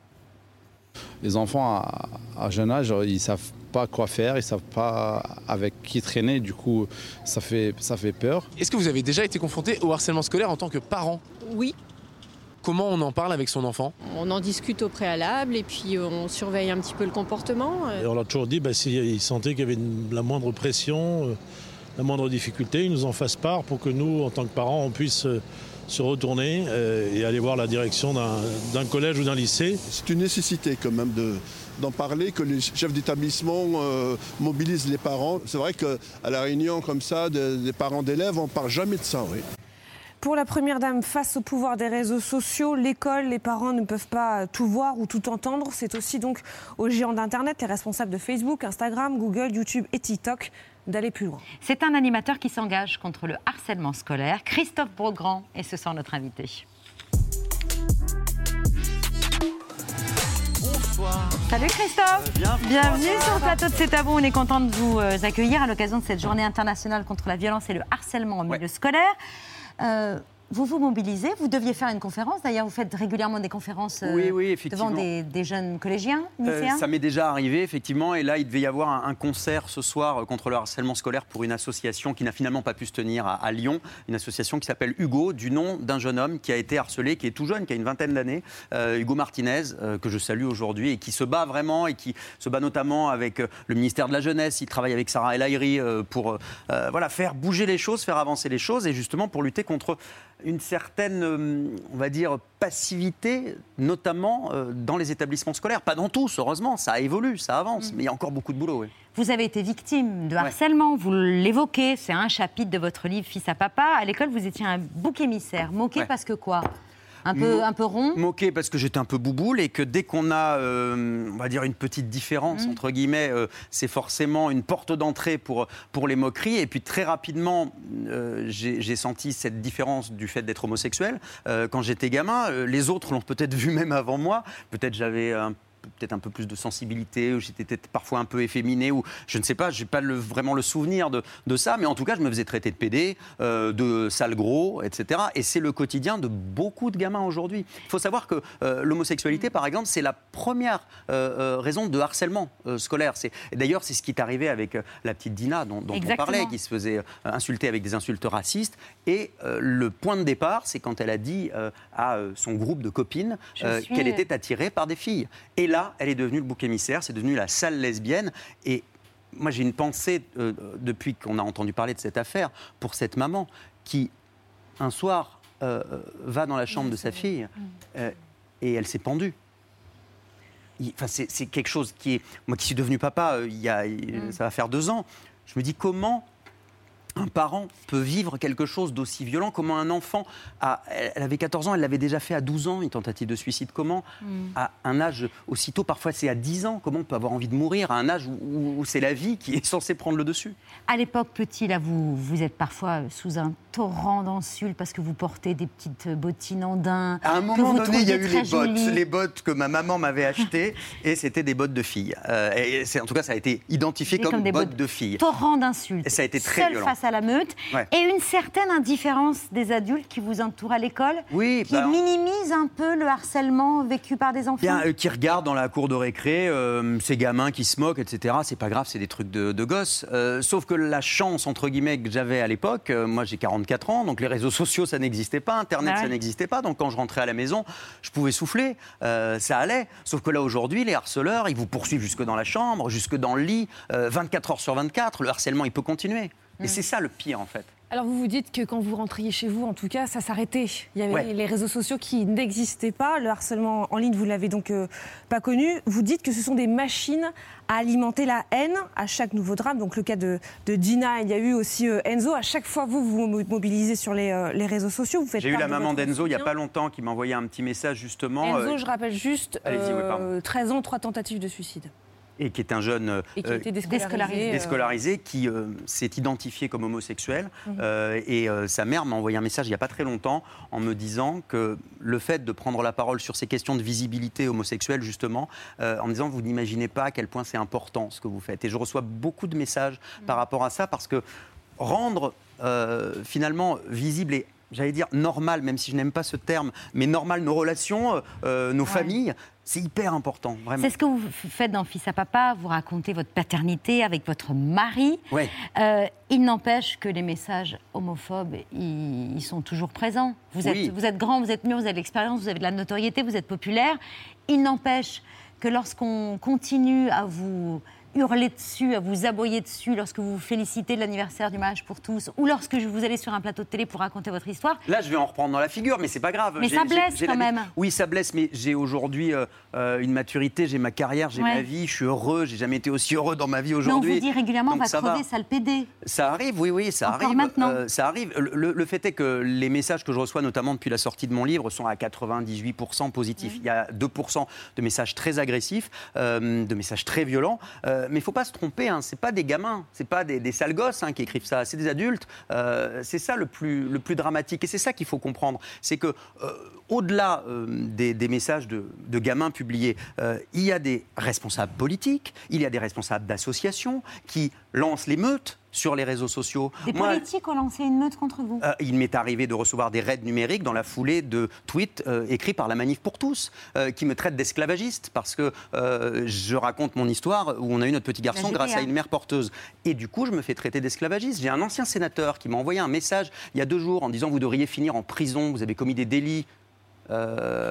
Les enfants à, à jeune âge, ils ne savent pas quoi faire, ils ne savent pas avec qui traîner, du coup ça fait, ça fait peur. Est-ce que vous avez déjà été confronté au harcèlement scolaire en tant que parent ? Oui. Comment on en parle avec son enfant ? On en discute au préalable et puis on surveille un petit peu le comportement. Et on leur a toujours dit, bah, s'ils sentaient qu'il y avait une, la moindre pression, euh, la moindre difficulté, ils nous en fassent part pour que nous, en tant que parents, on puisse... Euh, se retourner euh, et aller voir la direction d'un, d'un collège ou d'un lycée. C'est une nécessité quand même de, d'en parler, que les chefs d'établissement euh, mobilisent les parents. C'est vrai qu'à la réunion comme ça des, des parents d'élèves, on ne parle jamais de ça, oui. Pour la Première Dame, face au pouvoir des réseaux sociaux, l'école, les parents ne peuvent pas tout voir ou tout entendre. C'est aussi donc aux géants d'Internet, les responsables de Facebook, Instagram, Google, YouTube et TikTok, d'aller plus loin. C'est un animateur qui s'engage contre le harcèlement scolaire. Christophe Beaugrand est ce soir notre invité. Bonsoir. Salut Christophe. Bien, bienvenue sur le plateau de C'est à vous. On est content de vous accueillir à l'occasion de cette journée internationale contre la violence et le harcèlement au milieu ouais. scolaire. Euh, Vous vous mobilisez, vous deviez faire une conférence. D'ailleurs, vous faites régulièrement des conférences euh, oui, oui, devant des, des jeunes collégiens, lycéens. Euh, ça m'est déjà arrivé, effectivement. Et là, il devait y avoir un, un concert ce soir contre le harcèlement scolaire pour une association qui n'a finalement pas pu se tenir à, à Lyon. Une association qui s'appelle Hugo, du nom d'un jeune homme qui a été harcelé, qui est tout jeune, qui a une vingtaine d'années, euh, Hugo Martinez, euh, que je salue aujourd'hui, et qui se bat vraiment, et qui se bat notamment avec euh, le ministère de la Jeunesse. Il travaille avec Sarah El Haïry euh, pour euh, voilà, faire bouger les choses, faire avancer les choses, et justement pour lutter contre une certaine, on va dire, passivité, notamment dans les établissements scolaires. Pas dans tous, heureusement, ça évolue, ça avance, mmh. mais il y a encore beaucoup de boulot. Oui. Vous avez été victime de harcèlement, ouais. vous l'évoquez, c'est un chapitre de votre livre « Fils à papa ». À l'école, vous étiez un bouc émissaire. Moqué ouais. parce que quoi ? Un peu, Mo- un peu rond. Moqué parce que j'étais un peu bouboule et que dès qu'on a, euh, on va dire, une petite différence, mmh. entre guillemets, euh, c'est forcément une porte d'entrée pour, pour les moqueries. Et puis très rapidement, euh, j'ai, j'ai senti cette différence du fait d'être homosexuel. Euh, quand j'étais gamin, euh, les autres l'ont peut-être vu même avant moi. Peut-être j'avais un peut-être un peu plus de sensibilité, où j'étais peut-être parfois un peu efféminé, ou je ne sais pas, je n'ai pas le, vraiment le souvenir de, de ça, mais en tout cas, je me faisais traiter de pédé, euh, de sale gros, et cetera. Et c'est le quotidien de beaucoup de gamins aujourd'hui. Il faut savoir que euh, l'homosexualité, par exemple, c'est la première euh, euh, raison de harcèlement euh, scolaire. C'est, et d'ailleurs, c'est ce qui est arrivé avec euh, la petite Dina, dont, dont on parlait, qui se faisait euh, insulter avec des insultes racistes. Et euh, le point de départ, c'est quand elle a dit euh, à euh, son groupe de copines euh, suis... qu'elle était attirée par des filles. Et là, elle est devenue le bouc émissaire, c'est devenu la sale lesbienne. Et moi, j'ai une pensée, euh, depuis qu'on a entendu parler de cette affaire, pour cette maman qui, un soir, euh, va dans la chambre de sa fille euh, et elle s'est pendue. Il, enfin, c'est, c'est quelque chose qui est... Moi qui suis devenu papa, euh, il y a, mm. ça va faire deux ans, je me dis comment... un parent peut vivre quelque chose d'aussi violent. Comment un enfant, a, elle avait quatorze ans, elle l'avait déjà fait à douze ans, une tentative de suicide. Comment, mm. à un âge aussitôt, parfois c'est à dix ans, comment on peut avoir envie de mourir à un âge où, où c'est la vie qui est censée prendre le dessus? À l'époque, petit, là, vous, vous êtes parfois sous un torrent d'insultes parce que vous portez des petites bottines en daim. À un moment donné, il y a eu les bottes, jolies. les bottes que ma maman m'avait achetées, et c'était des bottes de filles. Euh, et c'est, en tout cas, ça a été identifié comme, comme des bottes, bottes de filles. Torrent d'insultes. Et ça a été très Seul violent. Face à la meute, ouais. Et une certaine indifférence des adultes qui vous entourent à l'école, oui, qui bah, minimise un peu le harcèlement vécu par des enfants. Bien, euh, qui regardent dans la cour de récré euh, ces gamins qui se moquent, et cetera. C'est pas grave, c'est des trucs de, de gosses. Euh, sauf que la chance, entre guillemets, que j'avais à l'époque, euh, moi j'ai quarante-quatre ans, donc les réseaux sociaux, ça n'existait pas, Internet, ouais. ça n'existait pas. Donc quand je rentrais à la maison, je pouvais souffler, euh, ça allait. Sauf que là, aujourd'hui, les harceleurs, ils vous poursuivent jusque dans la chambre, jusque dans le lit, euh, vingt-quatre heures sur vingt-quatre. Le harcèlement, il peut continuer. Et mmh. c'est ça le pire, en fait. Alors vous vous dites que quand vous rentriez chez vous, en tout cas, ça s'arrêtait. Il y avait ouais. les réseaux sociaux qui n'existaient pas. Le harcèlement en ligne, vous l'avez donc euh, pas connu. Vous dites que ce sont des machines à alimenter la haine à chaque nouveau drame. Donc le cas de, de Dina, il y a eu aussi euh, Enzo. À chaque fois, vous vous mobilisez sur les, euh, les réseaux sociaux. Vous faites J'ai eu la maman d'Enzo il n'y a pas longtemps qui m'a envoyé un petit message justement. Enzo, euh... je rappelle juste, euh, oui, treize ans, trois tentatives de suicide. Et qui est un jeune euh, et qui était déscolarisé, déscolarisé qui euh, s'est identifié comme homosexuel. Mmh. Euh, et euh, sa mère m'a envoyé un message il n'y a pas très longtemps en me disant que le fait de prendre la parole sur ces questions de visibilité homosexuelle, justement, euh, en me disant vous n'imaginez pas à quel point c'est important ce que vous faites. Et je reçois beaucoup de messages mmh. par rapport à ça parce que rendre euh, finalement visible et j'allais dire normal, même si je n'aime pas ce terme, mais normal nos relations, euh, nos ouais. familles, c'est hyper important, vraiment. C'est ce que vous faites dans Fils à Papa, vous racontez votre paternité avec votre mari. Ouais. Euh, il n'empêche que les messages homophobes, ils, ils sont toujours présents. Vous êtes, oui. vous êtes grand, vous êtes mûr, vous avez de l'expérience, vous avez de la notoriété, vous êtes populaire. Il n'empêche que lorsqu'on continue à vous hurler dessus, à vous aboyer dessus lorsque vous vous félicitez de l'anniversaire du mariage pour tous ou lorsque vous allez sur un plateau de télé pour raconter votre histoire. Là, je vais en reprendre dans la figure, mais c'est pas grave. Mais j'ai, ça blesse j'ai, j'ai quand la... même. Oui, ça blesse, mais j'ai aujourd'hui euh, euh, une maturité, j'ai ma carrière, j'ai ouais. ma vie, je suis heureux, j'ai jamais été aussi heureux dans ma vie aujourd'hui. Mais on vous dit régulièrement, donc va crever, va. sale pédé. Ça arrive, oui, oui, ça Encore arrive. maintenant. Euh, ça arrive. Le, le fait est que les messages que je reçois, notamment depuis la sortie de mon livre, sont à quatre-vingt-dix-huit pour cent positifs. Mmh. Il y a deux pour cent de messages très agressifs, euh, de messages très violents. Euh, mais il ne faut pas se tromper, hein, c'est pas des gamins. C'est pas des, des sales gosses hein, qui écrivent ça, c'est des adultes. Euh, c'est ça le plus, le plus dramatique et c'est ça qu'il faut comprendre. C'est que euh, au-delà euh, des, des messages de, de gamins publiés, euh, il y a des responsables politiques, il y a des responsables d'associations qui lancent les meutes sur les réseaux sociaux. Des Moi, politiques ont lancé une meute contre vous. euh, Il m'est arrivé de recevoir des raids numériques dans la foulée de tweets euh, écrits par la Manif pour tous, euh, qui me traitent d'esclavagiste parce que euh, je raconte mon histoire où on a eu notre petit garçon grâce à une mère porteuse. Et du coup, je me fais traiter d'esclavagiste. J'ai un ancien sénateur qui m'a envoyé un message il y a deux jours en disant « Vous devriez finir en prison, vous avez commis des délits. Euh, »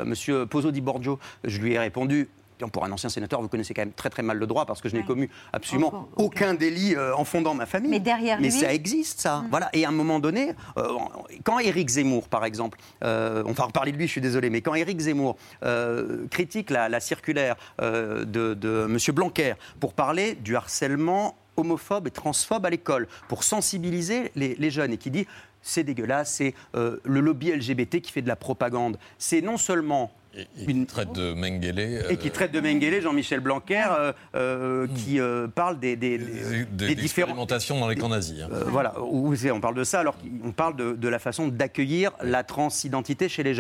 Monsieur Pozzo di Borgio, je lui ai répondu « Pour un ancien sénateur, vous connaissez quand même très très mal le droit parce que je n'ai ouais. commis absolument Encore, okay. aucun délit euh, en fondant ma famille. Mais derrière Mais lui... ça existe, ça. Mmh. Voilà. Et à un moment donné, euh, quand Éric Zemmour, par exemple, euh, on va reparler de lui, je suis désolé, mais quand Éric Zemmour euh, critique la, la circulaire euh, de, de M. Blanquer pour parler du harcèlement homophobe et transphobe à l'école, pour sensibiliser les, les jeunes et qui dit c'est dégueulasse, c'est euh, le lobby L G B T qui fait de la propagande. C'est non seulement... Et, et une... qui traite de Mengele. Euh... Et qui traite de Mengele, Jean-Michel Blanquer, euh, euh, mmh. qui euh, parle des, des, des, des, des d'expérimentation différents... dans les camps nazis. Hein. Euh, voilà, où on parle de ça, alors qu'on parle de, de la façon d'accueillir la transidentité chez les jeunes.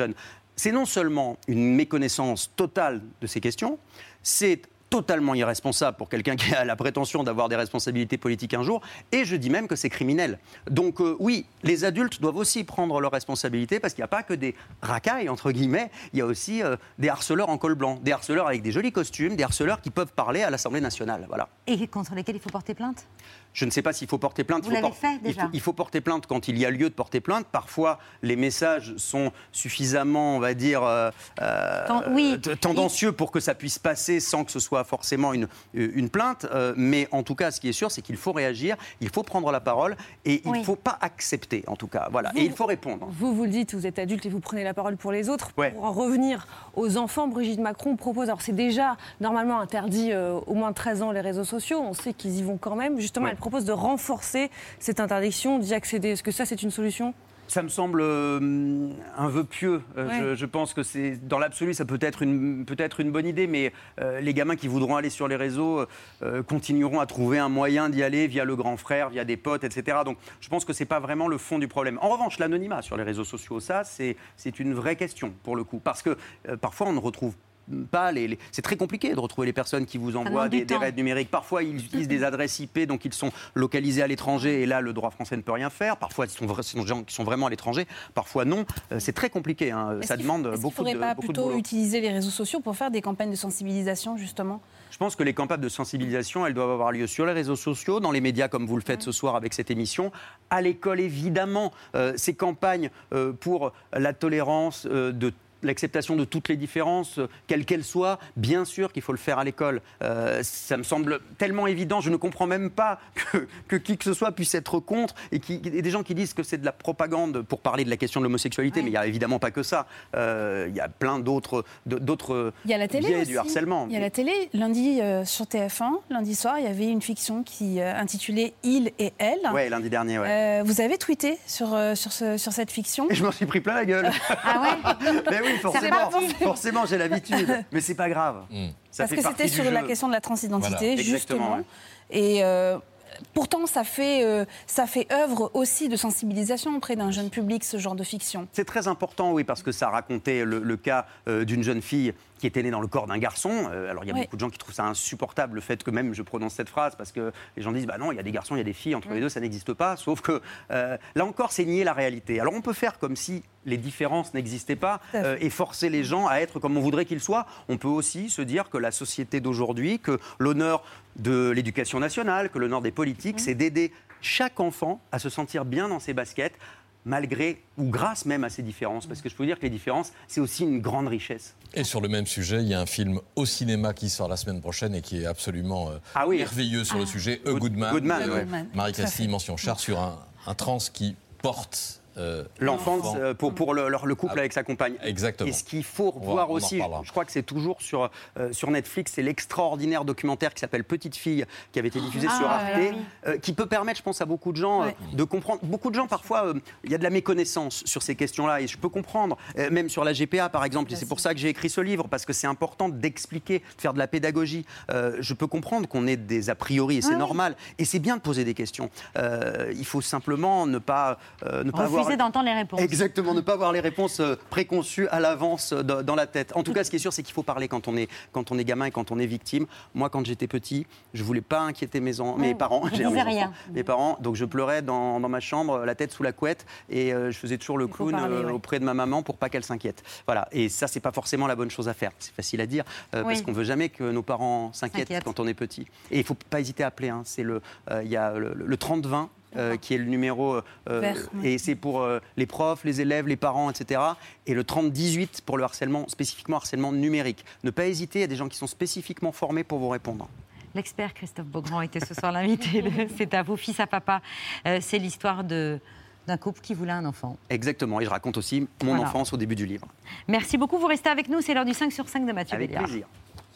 c'est non seulement une méconnaissance totale de ces questions, c'est totalement irresponsable pour quelqu'un qui a la prétention d'avoir des responsabilités politiques un jour, et je dis même que c'est criminel. Donc euh, oui, les adultes doivent aussi prendre leurs responsabilités, parce qu'il n'y a pas que des racailles, entre guillemets, il y a aussi euh, des harceleurs en col blanc, des harceleurs avec des jolis costumes, des harceleurs qui peuvent parler à l'Assemblée nationale. Voilà. Et contre lesquels il faut porter plainte ? Je ne sais pas s'il faut porter plainte. Vous il faut l'avez por- fait, déjà ? il faut, il faut porter plainte quand il y a lieu de porter plainte. Parfois, les messages sont suffisamment, on va dire, euh, Tant- oui. t- tendancieux pour que ça puisse passer sans que ce soit forcément une, une plainte. Euh, mais en tout cas, ce qui est sûr, c'est qu'il faut réagir, il faut prendre la parole et il ne Oui. faut pas accepter, en tout cas. Voilà. Vous- et il faut répondre. Vous, vous le dites, vous êtes adulte et vous prenez la parole pour les autres. Ouais. Pour en revenir aux enfants, Brigitte Macron propose, alors c'est déjà normalement interdit euh, au moins de treize ans les réseaux sociaux, on sait qu'ils y vont quand même. Justement, Ouais. elle propose de renforcer cette interdiction d'y accéder. Est-ce que ça, c'est une solution ? Ça me semble euh, un vœu pieux. Euh, Ouais. je, je pense que c'est dans l'absolu, ça peut être une, peut-être une bonne idée, mais euh, les gamins qui voudront aller sur les réseaux euh, continueront à trouver un moyen d'y aller via le grand frère, via des potes, et cetera. Donc je pense que c'est pas vraiment le fond du problème. En revanche, l'anonymat sur les réseaux sociaux, ça, c'est, c'est une vraie question pour le coup. Parce que euh, parfois, on ne retrouve pas les, les- c'est très compliqué de retrouver les personnes qui vous envoient demande du des, des temps. raids numériques. Parfois, ils utilisent des adresses I P, donc ils sont localisés à l'étranger, et là, le droit français ne peut rien faire. Parfois, ce sont, vra- ce sont des gens qui sont vraiment à l'étranger. Parfois, non. Euh, c'est très compliqué. Hein. Est-ce Ça qu'il- demande est-ce qu'il beaucoup de, faudrait pas beaucoup de plutôt boulot. utiliser les réseaux sociaux pour faire des campagnes de sensibilisation, justement ? Je pense que les campagnes de sensibilisation, elles doivent avoir lieu sur les réseaux sociaux, dans les médias comme vous le faites ce soir avec cette émission, à l'école évidemment. Euh, ces campagnes euh, pour la tolérance euh, de l'acceptation de toutes les différences, euh, quelles qu'elles soient, bien sûr qu'il faut le faire à l'école. Euh, ça me semble tellement évident, je ne comprends même pas que, que qui que ce soit puisse être contre, et, qui, et des gens qui disent que c'est de la propagande pour parler de la question de l'homosexualité, mais il n'y a évidemment pas que ça. Euh, Il y a plein d'autres, d'autres Il y a la télé biais aussi. du harcèlement. Il y a la télé. Lundi, euh, sur T F un, lundi soir, il y avait une fiction qui euh, intitulée Il et Elle. Ouais, lundi dernier, ouais. Euh, vous avez tweeté sur, euh, sur, ce- sur cette fiction. Et je m'en suis pris plein la gueule. Ah ouais Mais oui, forcément, forcément, j'ai l'habitude. Mais c'est pas grave. Ça Parce fait que partie c'était du sur la jeu. question de la transidentité, Voilà. Exactement, justement. ouais. Et euh, pourtant, ça fait, euh, ça fait œuvre aussi de sensibilisation auprès d'un jeune public, ce genre de fiction. C'est très important, oui, parce que ça racontait le, le cas euh, d'une jeune fille qui était née dans le corps d'un garçon. Euh, alors, il y a Ouais. beaucoup de gens qui trouvent ça insupportable, le fait que même je prononce cette phrase, parce que les gens disent, bah non, il y a des garçons, il y a des filles, entre les deux, ça n'existe pas. Sauf que, euh, là encore, c'est nier la réalité. Alors, on peut faire comme si les différences n'existaient pas euh, et forcer les gens à être comme on voudrait qu'ils soient. On peut aussi se dire que la société d'aujourd'hui, que l'honneur de l'éducation nationale, que l'honneur des politiques, c'est d'aider chaque enfant à se sentir bien dans ses baskets, malgré ou grâce même à ces différences. Parce que je peux vous dire que les différences, c'est aussi une grande richesse. Et sur le même sujet, il y a un film au cinéma qui sort la semaine prochaine et qui est absolument euh, Ah oui. merveilleux sur le Ah. sujet, A Good Man. Good Man, de ouais. Marie-Christine Mention-Char sur un, un trans qui porte euh, L'enfance l'enfant. euh, pour, pour le, leur- le couple Ah, avec sa compagne. Exactement. Et ce qu'il faut On va- voir on en aussi, reparlera. je crois que c'est toujours sur, euh, sur Netflix, c'est l'extraordinaire documentaire qui s'appelle Petite fille, qui avait été diffusé Ah, sur Arte, oui. euh, qui peut permettre, je pense, à beaucoup de gens euh, Ouais. de comprendre. Beaucoup de gens, parfois, euh, il y a de la méconnaissance sur ces questions-là, et je peux comprendre, euh, même sur la G P A, par exemple, et c'est pour ça que j'ai écrit ce livre, parce que c'est important d'expliquer, de faire de la pédagogie. Euh, je peux comprendre qu'on ait des a priori, et c'est Ouais. normal, et c'est bien de poser des questions. Euh, il faut simplement ne pas, euh, ne pas avoir... Refuser d'entendre les réponses. Exactement, ne pas avoir les réponses euh, préconçues à l'avance euh, dans dans la tête. En tout cas, ce qui est sûr, c'est qu'il faut parler quand on est, quand on est gamin et quand on est victime. Moi, quand j'étais petit, je voulais pas inquiéter mes, en- mes Ouais, parents. vous J'ai un disiez mes rien. enfants, Mes parents, donc je pleurais dans, dans ma chambre, la tête sous la couette, et euh, je faisais toujours le Il faut clown parler, euh, ouais. auprès de ma maman pour pas qu'elle s'inquiète. Voilà, et ça, c'est pas forcément la bonne chose à faire. C'est facile à dire, euh, Oui. parce qu'on veut jamais que nos parents s'inquiètent S'inquiètent. quand on est petit. Et il faut pas hésiter à appeler. hein. C'est le, euh, il y a le, le trente vingt. euh, qui est le numéro, euh, Vert, et c'est pour euh, les profs, les élèves, les parents, et cetera. Et le trente dix-huit pour le harcèlement, spécifiquement harcèlement numérique. Ne pas hésiter, il y a des gens qui sont spécifiquement formés pour vous répondre. L'expert Christophe Beaugrand était ce soir l'invité de C'est à vos fils à papa. Euh, c'est l'histoire de d'un couple qui voulait un enfant. Exactement, et je raconte aussi mon Voilà. enfance au début du livre. Merci beaucoup, vous restez avec nous, c'est l'heure du cinq sur cinq de Mathieu Avec Béliard. plaisir.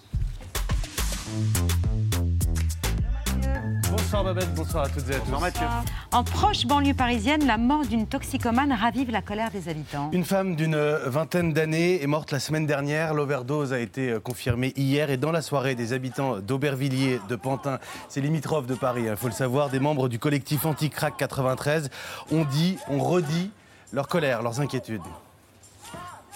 Bonsoir Babette, bonsoir à toutes et à tous. Bonsoir Mathieu. En proche banlieue parisienne, la mort d'une toxicomane ravive la colère des habitants. Une femme d'une vingtaine d'années est morte la semaine dernière. L'overdose a été confirmée hier et dans la soirée, des habitants d'Aubervilliers, de Pantin, c'est limitrophe de Paris, il faut le savoir, des membres du collectif Anti-Crack quatre-vingt-treize ont dit, ont redit leur colère, leurs inquiétudes.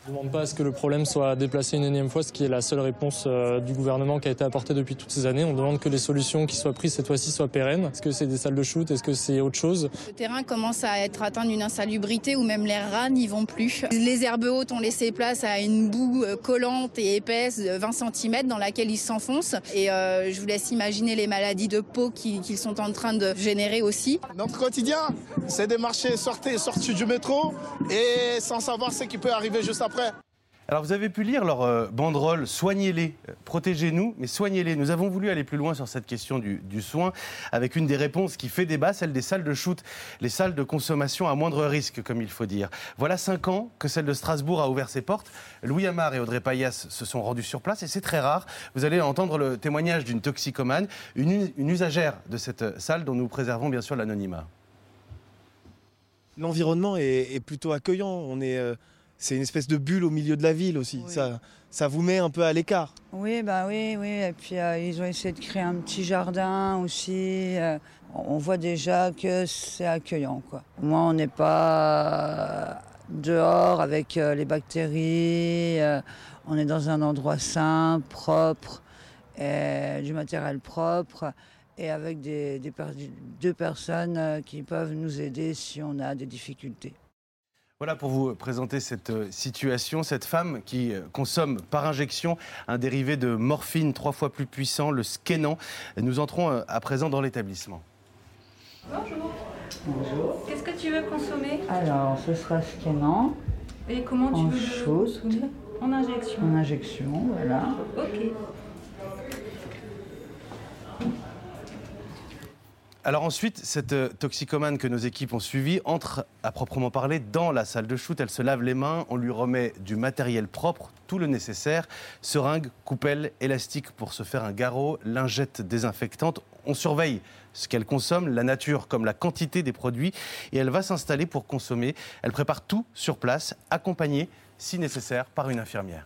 Je ne demande pas à ce que le problème soit déplacé une énième fois, ce qui est la seule réponse euh, du gouvernement qui a été apportée depuis toutes ces années. On demande que les solutions qui soient prises cette fois-ci soient pérennes. Est-ce que c'est des salles de shoot? Est-ce que c'est autre chose? Le terrain commence à être atteint d'une insalubrité où même les rats n'y vont plus. Les herbes hautes ont laissé place à une boue collante et épaisse de vingt centimètres dans laquelle ils s'enfoncent. Et euh, je vous laisse imaginer les maladies de peau qu'ils, qu'ils sont en train de générer aussi. Notre quotidien, c'est de marcher sortir, sortir du métro et sans savoir ce qui peut arriver juste après. Alors vous avez pu lire leur euh, banderole « Soignez-les, protégez-nous, mais soignez-les ». Nous avons voulu aller plus loin sur cette question du, du soin avec une des réponses qui fait débat, celle des salles de shoot, les salles de consommation à moindre risque, comme il faut dire. Voilà cinq ans que celle de Strasbourg a ouvert ses portes. Louis Amar et Audrey Payas se sont rendus sur place et c'est très rare. Vous allez entendre le témoignage d'une toxicomane, une, une usagère de cette salle dont nous préservons bien sûr l'anonymat. L'environnement est, est plutôt accueillant. On est... Euh... C'est une espèce de bulle au milieu de la ville aussi. Oui. Ça, ça vous met un peu à l'écart. Oui, bah oui, oui. Et puis euh, ils ont essayé de créer un petit jardin aussi. Euh, on voit déjà que c'est accueillant, quoi. Au moins, on n'est pas dehors avec euh, les bactéries. Euh, on est dans un endroit sain, propre, et du matériel propre. Et avec des, des per- deux personnes euh, qui peuvent nous aider si on a des difficultés. Voilà pour vous présenter cette situation. Cette femme qui consomme par injection un dérivé de morphine trois fois plus puissant, le Skenan. Nous entrons à présent dans l'établissement. Bonjour. Bonjour. Qu'est-ce que tu veux consommer? Alors, ce sera Skenan. Et comment tu en veux shoot. le... En injection. En injection, voilà. Ok. Alors ensuite, cette toxicomane que nos équipes ont suivie entre, à proprement parler, dans la salle de shoot. Elle se lave les mains, on lui remet du matériel propre, tout le nécessaire, seringue, coupelle, élastique pour se faire un garrot, lingette désinfectante. On surveille ce qu'elle consomme, la nature comme la quantité des produits, et elle va s'installer pour consommer. Elle prépare tout sur place, accompagnée, si nécessaire, par une infirmière.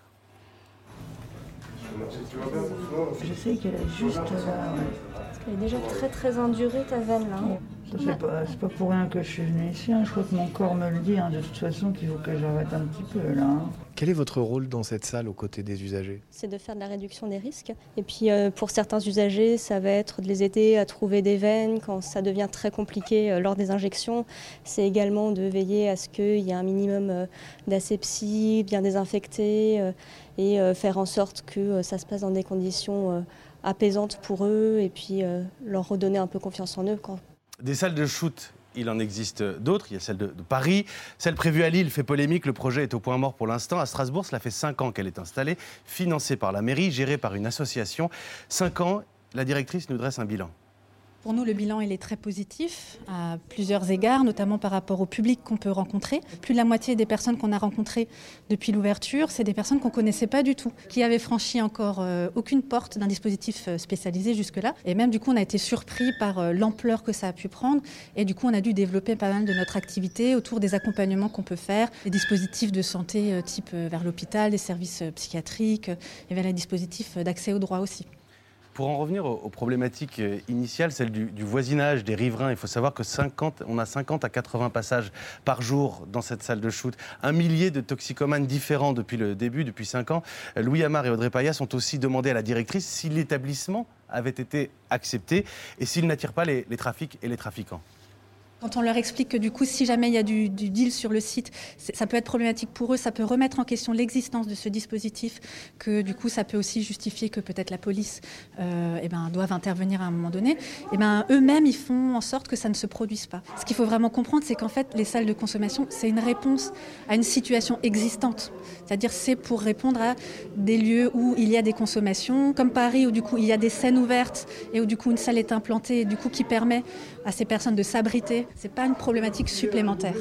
Je sais qu'elle est juste là, ouais. Elle est déjà très très endurée ta veine là. C'est pas, c'est pas pour rien que je suis venue ici, hein. Je crois que mon corps me le dit, hein, de toute façon qu'il faut que j'arrête un petit peu là. Hein. Quel est votre rôle dans cette salle aux côtés des usagers? C'est de faire de la réduction des risques. Et puis euh, pour certains usagers, ça va être de les aider à trouver des veines quand ça devient très compliqué euh, lors des injections. C'est également de veiller à ce qu'il y ait un minimum euh, d'asepsie, bien désinfecté euh, et euh, faire en sorte que euh, ça se passe dans des conditions euh, apaisantes pour eux et puis euh, leur redonner un peu confiance en eux. Quand... Des salles de shoot, il en existe d'autres. Il y a celle de, de Paris. Celle prévue à Lille fait polémique. Le projet est au point mort pour l'instant. À Strasbourg, cela fait cinq ans qu'elle est installée, financée par la mairie, gérée par une association. Cinq ans, la directrice nous dresse un bilan. Pour nous, le bilan il est très positif à plusieurs égards, notamment par rapport au public qu'on peut rencontrer. Plus de la moitié des personnes qu'on a rencontrées depuis l'ouverture, c'est des personnes qu'on ne connaissait pas du tout, qui avaient franchi encore euh, aucune porte d'un dispositif spécialisé jusque-là. Et même du coup, on a été surpris par euh, l'ampleur que ça a pu prendre. Et du coup, on a dû développer pas mal de notre activité autour des accompagnements qu'on peut faire, des dispositifs de santé euh, type euh, vers l'hôpital, des services euh, psychiatriques euh, et vers les dispositifs d'accès aux droits aussi. Pour en revenir aux, aux problématiques initiales, celle du, du voisinage, des riverains, il faut savoir que cinquante, on a cinquante à quatre-vingts passages par jour dans cette salle de shoot. Un millier de toxicomanes différents depuis le début, depuis cinq ans. Louis Amar et Audrey Payas ont aussi demandé à la directrice si l'établissement avait été accepté et s'il n'attire pas les, les trafics et les trafiquants. Quand on leur explique que du coup, si jamais il y a du, du deal sur le site, ça peut être problématique pour eux, ça peut remettre en question l'existence de ce dispositif, que du coup, ça peut aussi justifier que peut-être la police euh, eh ben, doive intervenir à un moment donné. Eh ben, eux-mêmes, ils font en sorte que ça ne se produise pas. Ce qu'il faut vraiment comprendre, c'est qu'en fait, les salles de consommation, c'est une réponse à une situation existante. C'est-à-dire, c'est pour répondre à des lieux où il y a des consommations, comme Paris, où du coup, il y a des scènes ouvertes et où du coup, une salle est implantée, et du coup, qui permet à ces personnes de s'abriter. Ce n'est pas une problématique supplémentaire.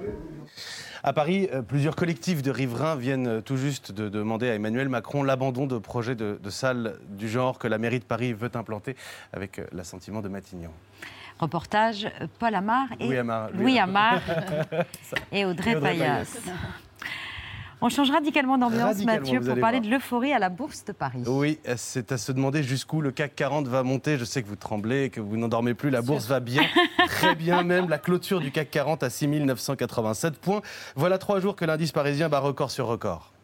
À Paris, plusieurs collectifs de riverains viennent tout juste de demander à Emmanuel Macron l'abandon de projets de, de salles du genre que la mairie de Paris veut implanter avec l'assentiment de Matignon. Reportage Paul Amar et Louis Amar, Louis Amar et Audrey, et Audrey Payas. Payas. On change radicalement d'ambiance, Mathieu, pour parler voir. de l'euphorie à la Bourse de Paris. Oui, c'est à se demander jusqu'où le C A C quarante va monter. Je sais que vous tremblez, que vous n'endormez plus. La Bourse va bien, très bien même. La clôture du C A C quarante à six mille neuf cent quatre-vingt-sept points. Voilà trois jours que l'indice parisien bat record sur record.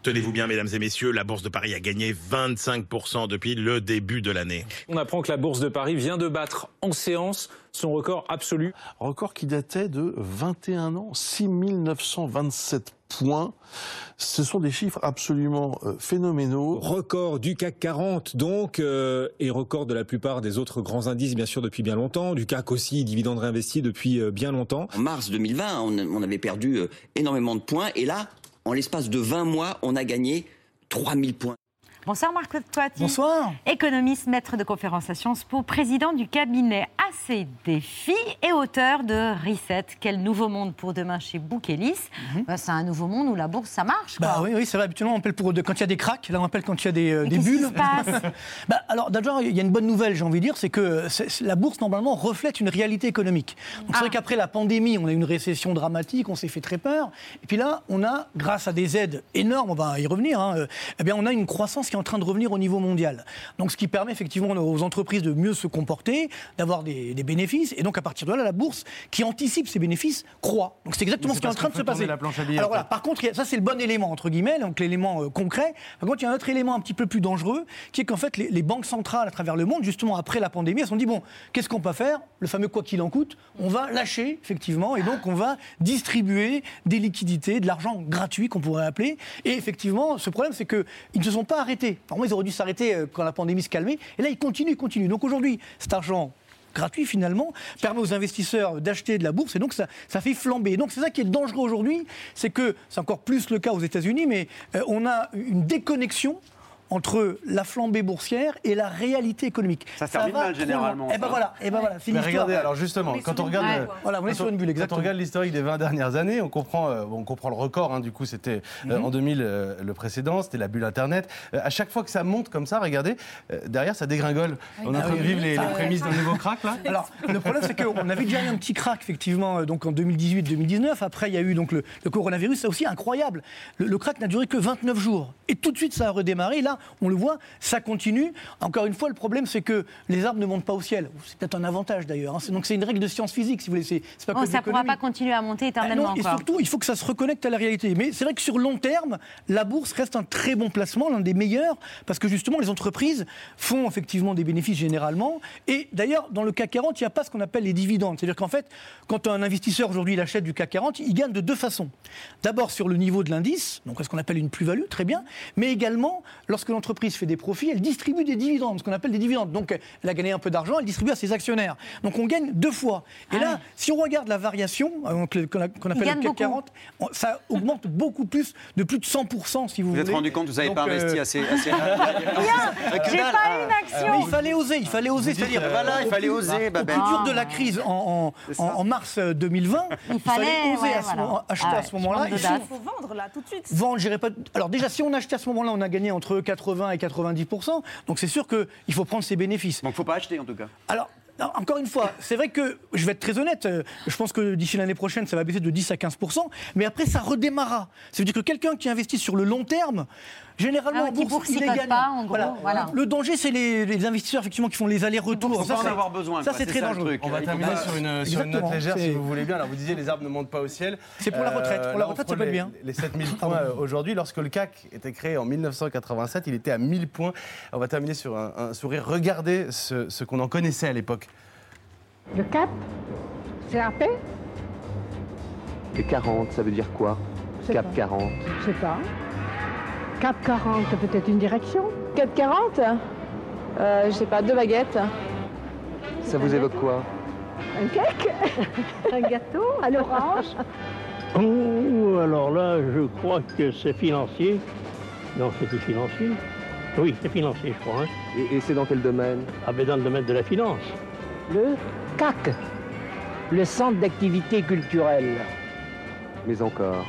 Tenez-vous bien, mesdames et messieurs, la Bourse de Paris a gagné vingt-cinq pour cent depuis le début de l'année. On apprend que la Bourse de Paris vient de battre en séance son record absolu. Record qui datait de vingt et un ans, six mille neuf cent vingt-sept points. Ce sont des chiffres absolument euh, phénoménaux. Record du C A C quarante donc, euh, et record de la plupart des autres grands indices, bien sûr, depuis bien longtemps. Du C A C aussi, dividendes réinvestis depuis euh, bien longtemps. En mars deux mille vingt, on, on avait perdu euh, énormément de points. Et là, en l'espace de vingt mois, on a gagné trois mille points. Bonsoir Marc Toiti. Bonsoir. Économiste, maître de conférence à Sciences Po, président du cabinet A C Défi et auteur de Reset, quel nouveau monde pour demain chez Bookelis. Mm-hmm. Ben, c'est un nouveau monde où la bourse, ça marche, quoi. Bah oui, oui, c'est vrai. Habituellement, on appelle pour de, quand il y a des cracks. Là, on appelle quand il y a des, euh, des bulles. Qu'est-ce qui se passe? bah, Alors, d'abord, il y a une bonne nouvelle, j'ai envie de dire, c'est que c'est, la bourse, normalement, reflète une réalité économique. Donc, ah. c'est vrai qu'après la pandémie, on a eu une récession dramatique, on s'est fait très peur. Et puis là, on a, grâce à des aides énormes, on va y revenir, hein, euh, eh bien, on a une croissance qui est en train de revenir au niveau mondial. Donc, ce qui permet effectivement aux entreprises de mieux se comporter, d'avoir des, des bénéfices. Et donc, à partir de là, la bourse, qui anticipe ces bénéfices, croît. Donc, c'est exactement c'est ce qui est en train de se passer. La planche à billets, Alors voilà, par contre, ça, c'est le bon élément, entre guillemets, donc l'élément euh, concret. Par contre, il y a un autre élément un petit peu plus dangereux, qui est qu'en fait, les, les banques centrales à travers le monde, justement après la pandémie, elles se sont dit, bon, qu'est-ce qu'on peut faire? Le fameux quoi qu'il en coûte, on va lâcher, effectivement, et donc on va distribuer des liquidités, de l'argent gratuit, qu'on pourrait appeler. Et effectivement, ce problème, c'est qu'ils ne se sont pas arrêtés. Normalement, ils auraient dû s'arrêter quand la pandémie se calmait. Et là, ils continuent, ils continuent. Donc aujourd'hui, cet argent gratuit, finalement, permet aux investisseurs d'acheter de la bourse. Et donc, ça, ça fait flamber. Donc, c'est ça qui est dangereux aujourd'hui. C'est que, c'est encore plus le cas aux États-Unis, mais euh, on a une déconnexion entre la flambée boursière et la réalité économique. Ça, ça termine mal généralement. Et ben voilà, et ben voilà, c'est Mais l'histoire. regardez, alors justement, quand on regarde, ouais. voilà, on est sur une bulle, exactement. Quand on regarde l'historique des vingt dernières années, on comprend, euh, on comprend le record. Hein, du coup, c'était euh, mm-hmm. en deux mille euh, le précédent, c'était la bulle Internet. Euh, à chaque fois que ça monte comme ça, regardez, euh, derrière ça dégringole. Ah, on est en train de vivre les, les prémices d'un nouveau crack là. Alors le problème, c'est qu'on avait déjà eu un petit crack effectivement, euh, donc en deux mille dix-huit deux mille dix-neuf. Après, il y a eu donc le, le coronavirus, c'est aussi incroyable. Le, le crack n'a duré que vingt-neuf jours, et tout de suite ça a redémarré. Là, on le voit. Ça continue. Encore une fois, le problème, c'est que les arbres ne montent pas au ciel. C'est peut-être un avantage, d'ailleurs. Hein. C'est, donc, c'est une règle de science physique, si vous voulez. C'est, c'est pas oh, que ça ne pourra pas continuer à monter éternellement. Ah non, et surtout, il faut que ça se reconnecte à la réalité. Mais c'est vrai que sur long terme, la bourse reste un très bon placement, l'un des meilleurs, parce que justement, les entreprises font effectivement des bénéfices généralement. Et d'ailleurs, dans le C A C quarante, il n'y a pas ce qu'on appelle les dividendes. C'est-à-dire qu'en fait, quand un investisseur aujourd'hui il achète du C A C quarante, il gagne de deux façons. D'abord sur le niveau de l'indice, donc ce qu'on appelle une plus-value, très bien, mais également, lorsque l'entreprise fait des profits, elle distribue des dividendes, ce qu'on appelle des dividendes. Donc, elle a gagné un peu d'argent, elle distribue à ses actionnaires. Donc, on gagne deux fois. Et ah là, oui. si on regarde la variation, donc, qu'on appelle le C A C quarante, ça augmente beaucoup plus, de plus de cent pour cent, si vous, vous voulez. Vous êtes rendu compte, vous n'avez pas investi euh... assez... assez... J'ai pas une action. Mais il fallait oser, il fallait oser. C'est-à-dire, euh, voilà, il fallait oser. Au plus dur de la crise en, en, en, en mars deux mille vingt, il, il fallait, fallait oser ouais, à ce voilà. moment, acheter ah, à ce moment-là. Il faut vendre là, tout de suite. Vendre, j'irai pas... Alors déjà, si on achetait à ce moment-là, on a gagné entre quatre-vingts et quatre-vingt-dix pour cent. Donc c'est sûr qu'il faut prendre ses bénéfices. Donc il ne faut pas acheter en tout cas. Alors, encore une fois, c'est vrai que, je vais être très honnête, je pense que d'ici l'année prochaine, ça va baisser de dix à quinze pour cent, mais après, ça redémarrera. Ça veut dire que quelqu'un qui investit sur le long terme, généralement, ah, en bourse, il est gagnant. Pas, en gros, voilà. Voilà. Le danger, c'est les, les investisseurs effectivement, qui font les allers-retours. Il ne faut ça, pas en avoir besoin. Ça, c'est, c'est très ça, dangereux. On va terminer pas... sur, une, sur une note légère, c'est... si vous voulez bien. Alors, vous disiez, les arbres ne montent pas au ciel. C'est pour la retraite. Pour la retraite, ça peut être bien. Les sept mille points aujourd'hui, lorsque le C A C était créé en mille neuf cent quatre-vingt-sept, il était à mille points. On va terminer sur un, un sourire. Regardez ce, ce qu'on en connaissait à l'époque. Le cap, c'est la paix. Et quarante, ça veut dire quoi? Cap quarante. Je sais pas. Cap quarante, peut-être une direction. Cap quarante euh, Je sais pas, deux baguettes. Ça vous évoque quoi? Un cake. Un gâteau à l'orange. Oh, alors là, je crois que c'est financier. Non, c'était financier. Oui, c'est financier, je crois. Hein. Et, et c'est dans quel domaine? Ah ben dans le domaine de la finance. Le C A C, le Centre d'activité culturelle. Mais encore?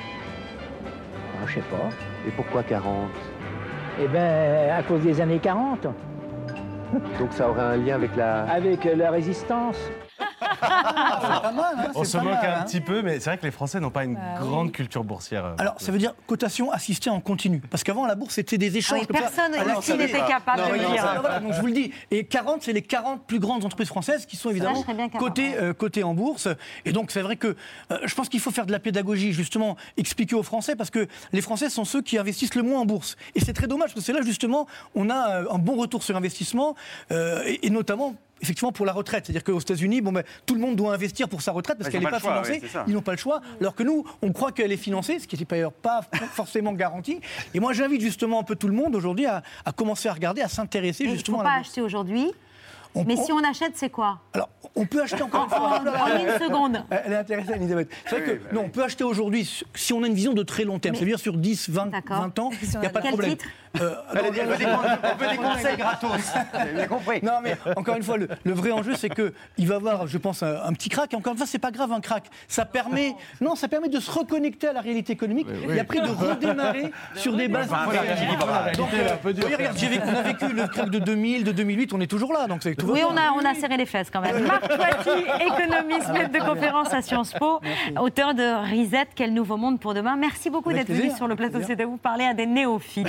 Ah, je sais pas. Et pourquoi quarante? Eh bien, à cause des années quarante. Donc ça aurait un lien avec la... Avec la résistance. C'est pas mal, hein, On c'est se pas moque mal, un hein. petit peu, mais c'est vrai que les Français n'ont pas une Bah grande oui. culture boursière. Alors, ça veut dire cotation assistée en continu. Parce qu'avant, la bourse, c'était des échanges. Oui, comme ça. personne Ah non, ici ça n'était va. capable Non, de oui, le non, dire. ça, voilà, donc je vous le dis. Et quarante, c'est les quarante plus grandes entreprises françaises qui sont évidemment je serais bien capable, cotées, euh, cotées en bourse. Et donc, c'est vrai que euh, je pense qu'il faut faire de la pédagogie, justement, expliquer aux Français, parce que les Français sont ceux qui investissent le moins en bourse. Et c'est très dommage, parce que c'est là, justement, on a euh, un bon retour sur investissement, euh, et, et notamment. Effectivement, pour la retraite. C'est-à-dire qu'aux États-Unis, bon, ben, tout le monde doit investir pour sa retraite parce Ils qu'elle n'ont n'est pas pas le choix, financée. oui, c'est ça. Ils n'ont pas le choix. Alors que nous, on croit qu'elle est financée, ce qui n'est d'ailleurs pas forcément garanti. Et moi, j'invite justement un peu tout le monde aujourd'hui à, à commencer à regarder, à s'intéresser Il ne justement faut à la pas bourse. acheter aujourd'hui. On- Mais on- si on achète, c'est quoi? Alors, on peut acheter encore une En- fois. en- en une seconde. Elle est intéressée, Elisabeth. C'est vrai Oui, que bah non, oui. on peut acheter aujourd'hui si on a une vision de très long terme. Mais- C'est-à-dire sur dix, vingt, D'accord. vingt ans, il n'y a pas de Quel problème. titre Euh, Elle alors, a dit, elle veut des con- on veut des conseils gratos. Vous avez bien compris. Non, mais encore une fois, le, le vrai enjeu, c'est qu'il va y avoir, je pense, un, un petit crack. Et encore une fois, c'est pas grave, un crack. Ça permet, non, ça permet de se reconnecter à la réalité économique et après de redémarrer sur des bases. Enfin, Voilà. la réalité, Voilà. la Donc, réalité est un peu dure. oui, regarde, j'ai vécu- on a vécu le crack de deux mille, de deux mille huit, on est toujours là. Donc c'est tout va Oui, bien. on a, on a serré les fesses quand même. Marc Toiti, économiste, maître de conférence à Sciences Po, auteur de Reset, quel nouveau monde pour demain. Merci beaucoup Avec d'être venu plaisir. sur le plateau. Avec plaisir. C'est à vous parler à des néophytes.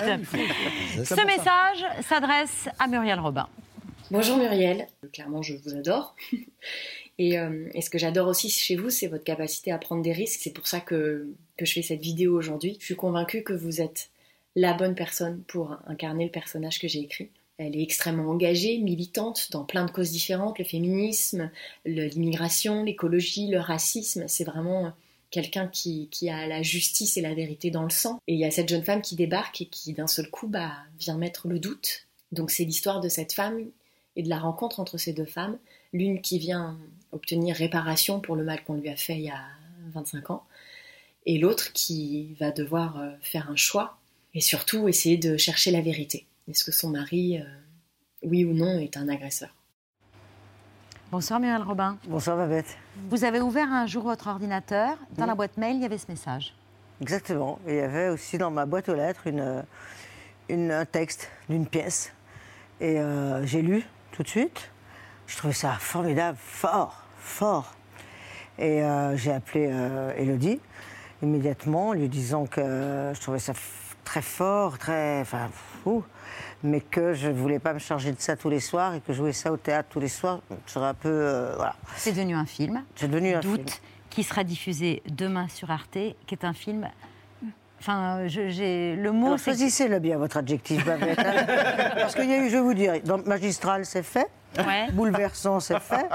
Ce message s'adresse à Muriel Robin. Bonjour Muriel, clairement je vous adore. Et, euh, et ce que j'adore aussi chez vous, c'est votre capacité à prendre des risques. C'est pour ça que, que je fais cette vidéo aujourd'hui. Je suis convaincue que vous êtes la bonne personne pour incarner le personnage que j'ai écrit. Elle est extrêmement engagée, militante dans plein de causes différentes, le féminisme, le- l'immigration, l'écologie, le racisme. C'est vraiment quelqu'un qui, qui a la justice et la vérité dans le sang. Et il y a cette jeune femme qui débarque et qui d'un seul coup bah, vient mettre le doute. Donc c'est l'histoire de cette femme et de la rencontre entre ces deux femmes. L'une qui vient obtenir réparation pour le mal qu'on lui a fait il y a vingt-cinq ans, et l'autre qui va devoir euh, faire un choix et surtout essayer de chercher la vérité. Est-ce que son mari, euh, oui ou non, est un agresseur? Bonsoir Muriel Robin. Bonsoir Babette. Vous avez ouvert un jour votre ordinateur. Dans la boîte mail, il y avait ce message. Exactement. Et il y avait aussi dans ma boîte aux lettres une, une, un texte d'une pièce. Et euh, j'ai lu tout de suite. Je trouvais ça formidable, fort, fort. Et euh, j'ai appelé euh, Élodie immédiatement, en lui disant que euh, je trouvais ça f- très fort, très, enfin, fou, mais que je ne voulais pas me charger de ça tous les soirs et que jouer ça au théâtre tous les soirs serait un peu, euh, voilà. C'est devenu un film. C'est devenu un Doute, film. qui sera diffusé demain sur Arte, qui est un film. Enfin, je- j'ai le mot. Alors, c'est- choisissez-le bien, votre adjectif, Babette. hein. Parce qu'il y a eu, je vais vous dire, dans Magistral, c'est fait. Ouais. Bouleversant, c'est fait.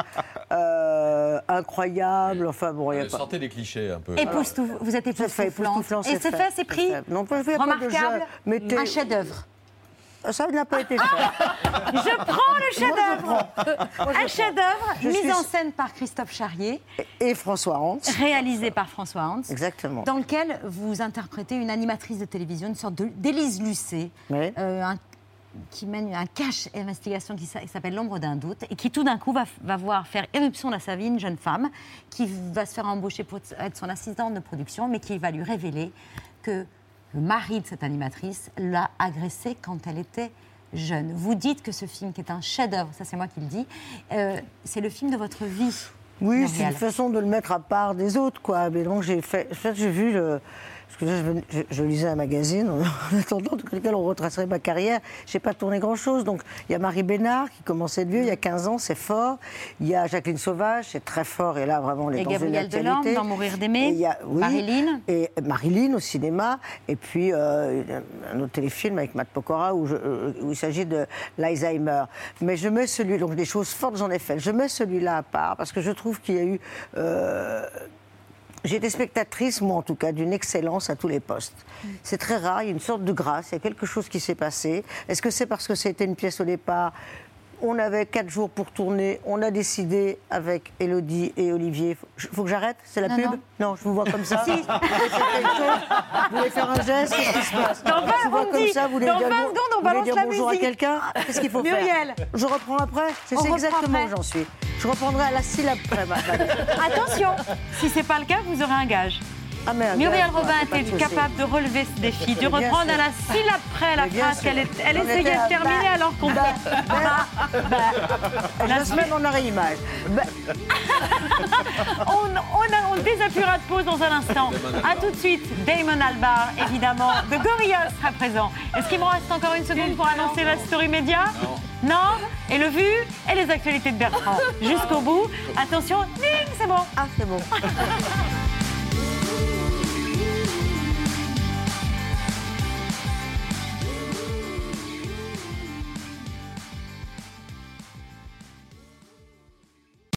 Euh, incroyable, enfin bon, il y a pas. Sortez des clichés un peu. Époustouf- vous êtes C'est fait, époustouflante. époustouflant, Et c'est fait, c'est pris. Non, je vais pas de Remarquable. jeu. Mettez- Un chef-d'œuvre. Ça n'a pas été fait. Je prends le chef-d'œuvre. Moi, je Un chef-d'œuvre Je mis suis- en scène par Christophe Charrier, Et François Hans. réalisé par François Hans, Exactement. dans lequel vous interprétez une animatrice de télévision, une sorte de- d'Élise Lucet, Oui. euh, un- qui mène un cache investigation qui s'a- qui s'appelle L'ombre d'un doute et qui tout d'un coup va, f- va voir faire éruption dans sa vie une jeune femme qui va se faire embaucher pour être son assistante de production, mais qui va lui révéler que le mari de cette animatrice l'a agressée quand elle était jeune. Vous dites que ce film, qui est un chef-d'œuvre, ça c'est moi qui le dis, euh, c'est le film de votre vie. Oui, c'est Muriel. une façon de le mettre à part des autres, quoi. Mais donc j'ai fait, en fait, j'ai vu le. Parce que là, je, venais- je- je lisais un magazine en, en attendant dans lequel on retracerait ma carrière. Je n'ai pas tourné grand-chose. Donc, il y a Marie Bénard qui commençait de vieux, il y a quinze ans, c'est fort. Il y a Jacqueline Sauvage, c'est très fort. Et là, vraiment, les Et dans Gabrielle une Delorme, actualité. dans Mourir d'aimer. Et il y a- oui, Marilyn. Et Marilyn au cinéma. Et puis, euh, un autre téléfilm avec Matt Pokora où, je- euh, où il s'agit de l'Alzheimer. Mais je mets celui, donc des choses fortes, j'en ai fait. Je mets celui-là à part parce que je trouve qu'il y a eu. euh, J'ai été spectatrice, moi en tout cas, d'une excellence à tous les postes. C'est très rare, il y a une sorte de grâce, il y a quelque chose qui s'est passé. Est-ce que c'est parce que c'était une pièce au départ? On avait quatre jours pour tourner, on a décidé avec Élodie et Olivier. Il faut que j'arrête? C'est la Non, pub? non. je vous vois comme ça. Si. Vous voulez faire quelque chose? Vous voulez faire un geste? Qu'est-ce qui se passe? Dans vingt, Je vous vois on me comme dit, ça, vous voulez dans dire, vingt bon- secondes, on vous voulez balance dire la bonjour musique. à quelqu'un? Qu'est-ce qu'il faut Muriel. faire? Je reprends après? C'est On c'est reprend exactement après. où j'en suis. Je reprendrai à la syllabe près. ma- ma- Attention, si c'est pas le cas, vous aurez un gage. Ah, mais un Muriel gage, quoi, Robin c'est pas de était souci. capable de relever ce défi, de Mais bien reprendre sûr. à la syllabe près la Mais bien phrase sûr. qu'elle est- elle On essayait était à de terminer bah, alors qu'on... bah, Bah, bah. La semaine, on aurait image. Bah, on, on, a- on désappuiera de pause dans un instant. A tout de suite, Damon Albarn, évidemment, de Gorillaz sera présent. Est-ce qu'il me reste encore une seconde pour annoncer la story média? Non. Non. Et le vu et les actualités de Bertrand. Jusqu'au bout. Attention, ding, c'est bon. Ah, c'est bon.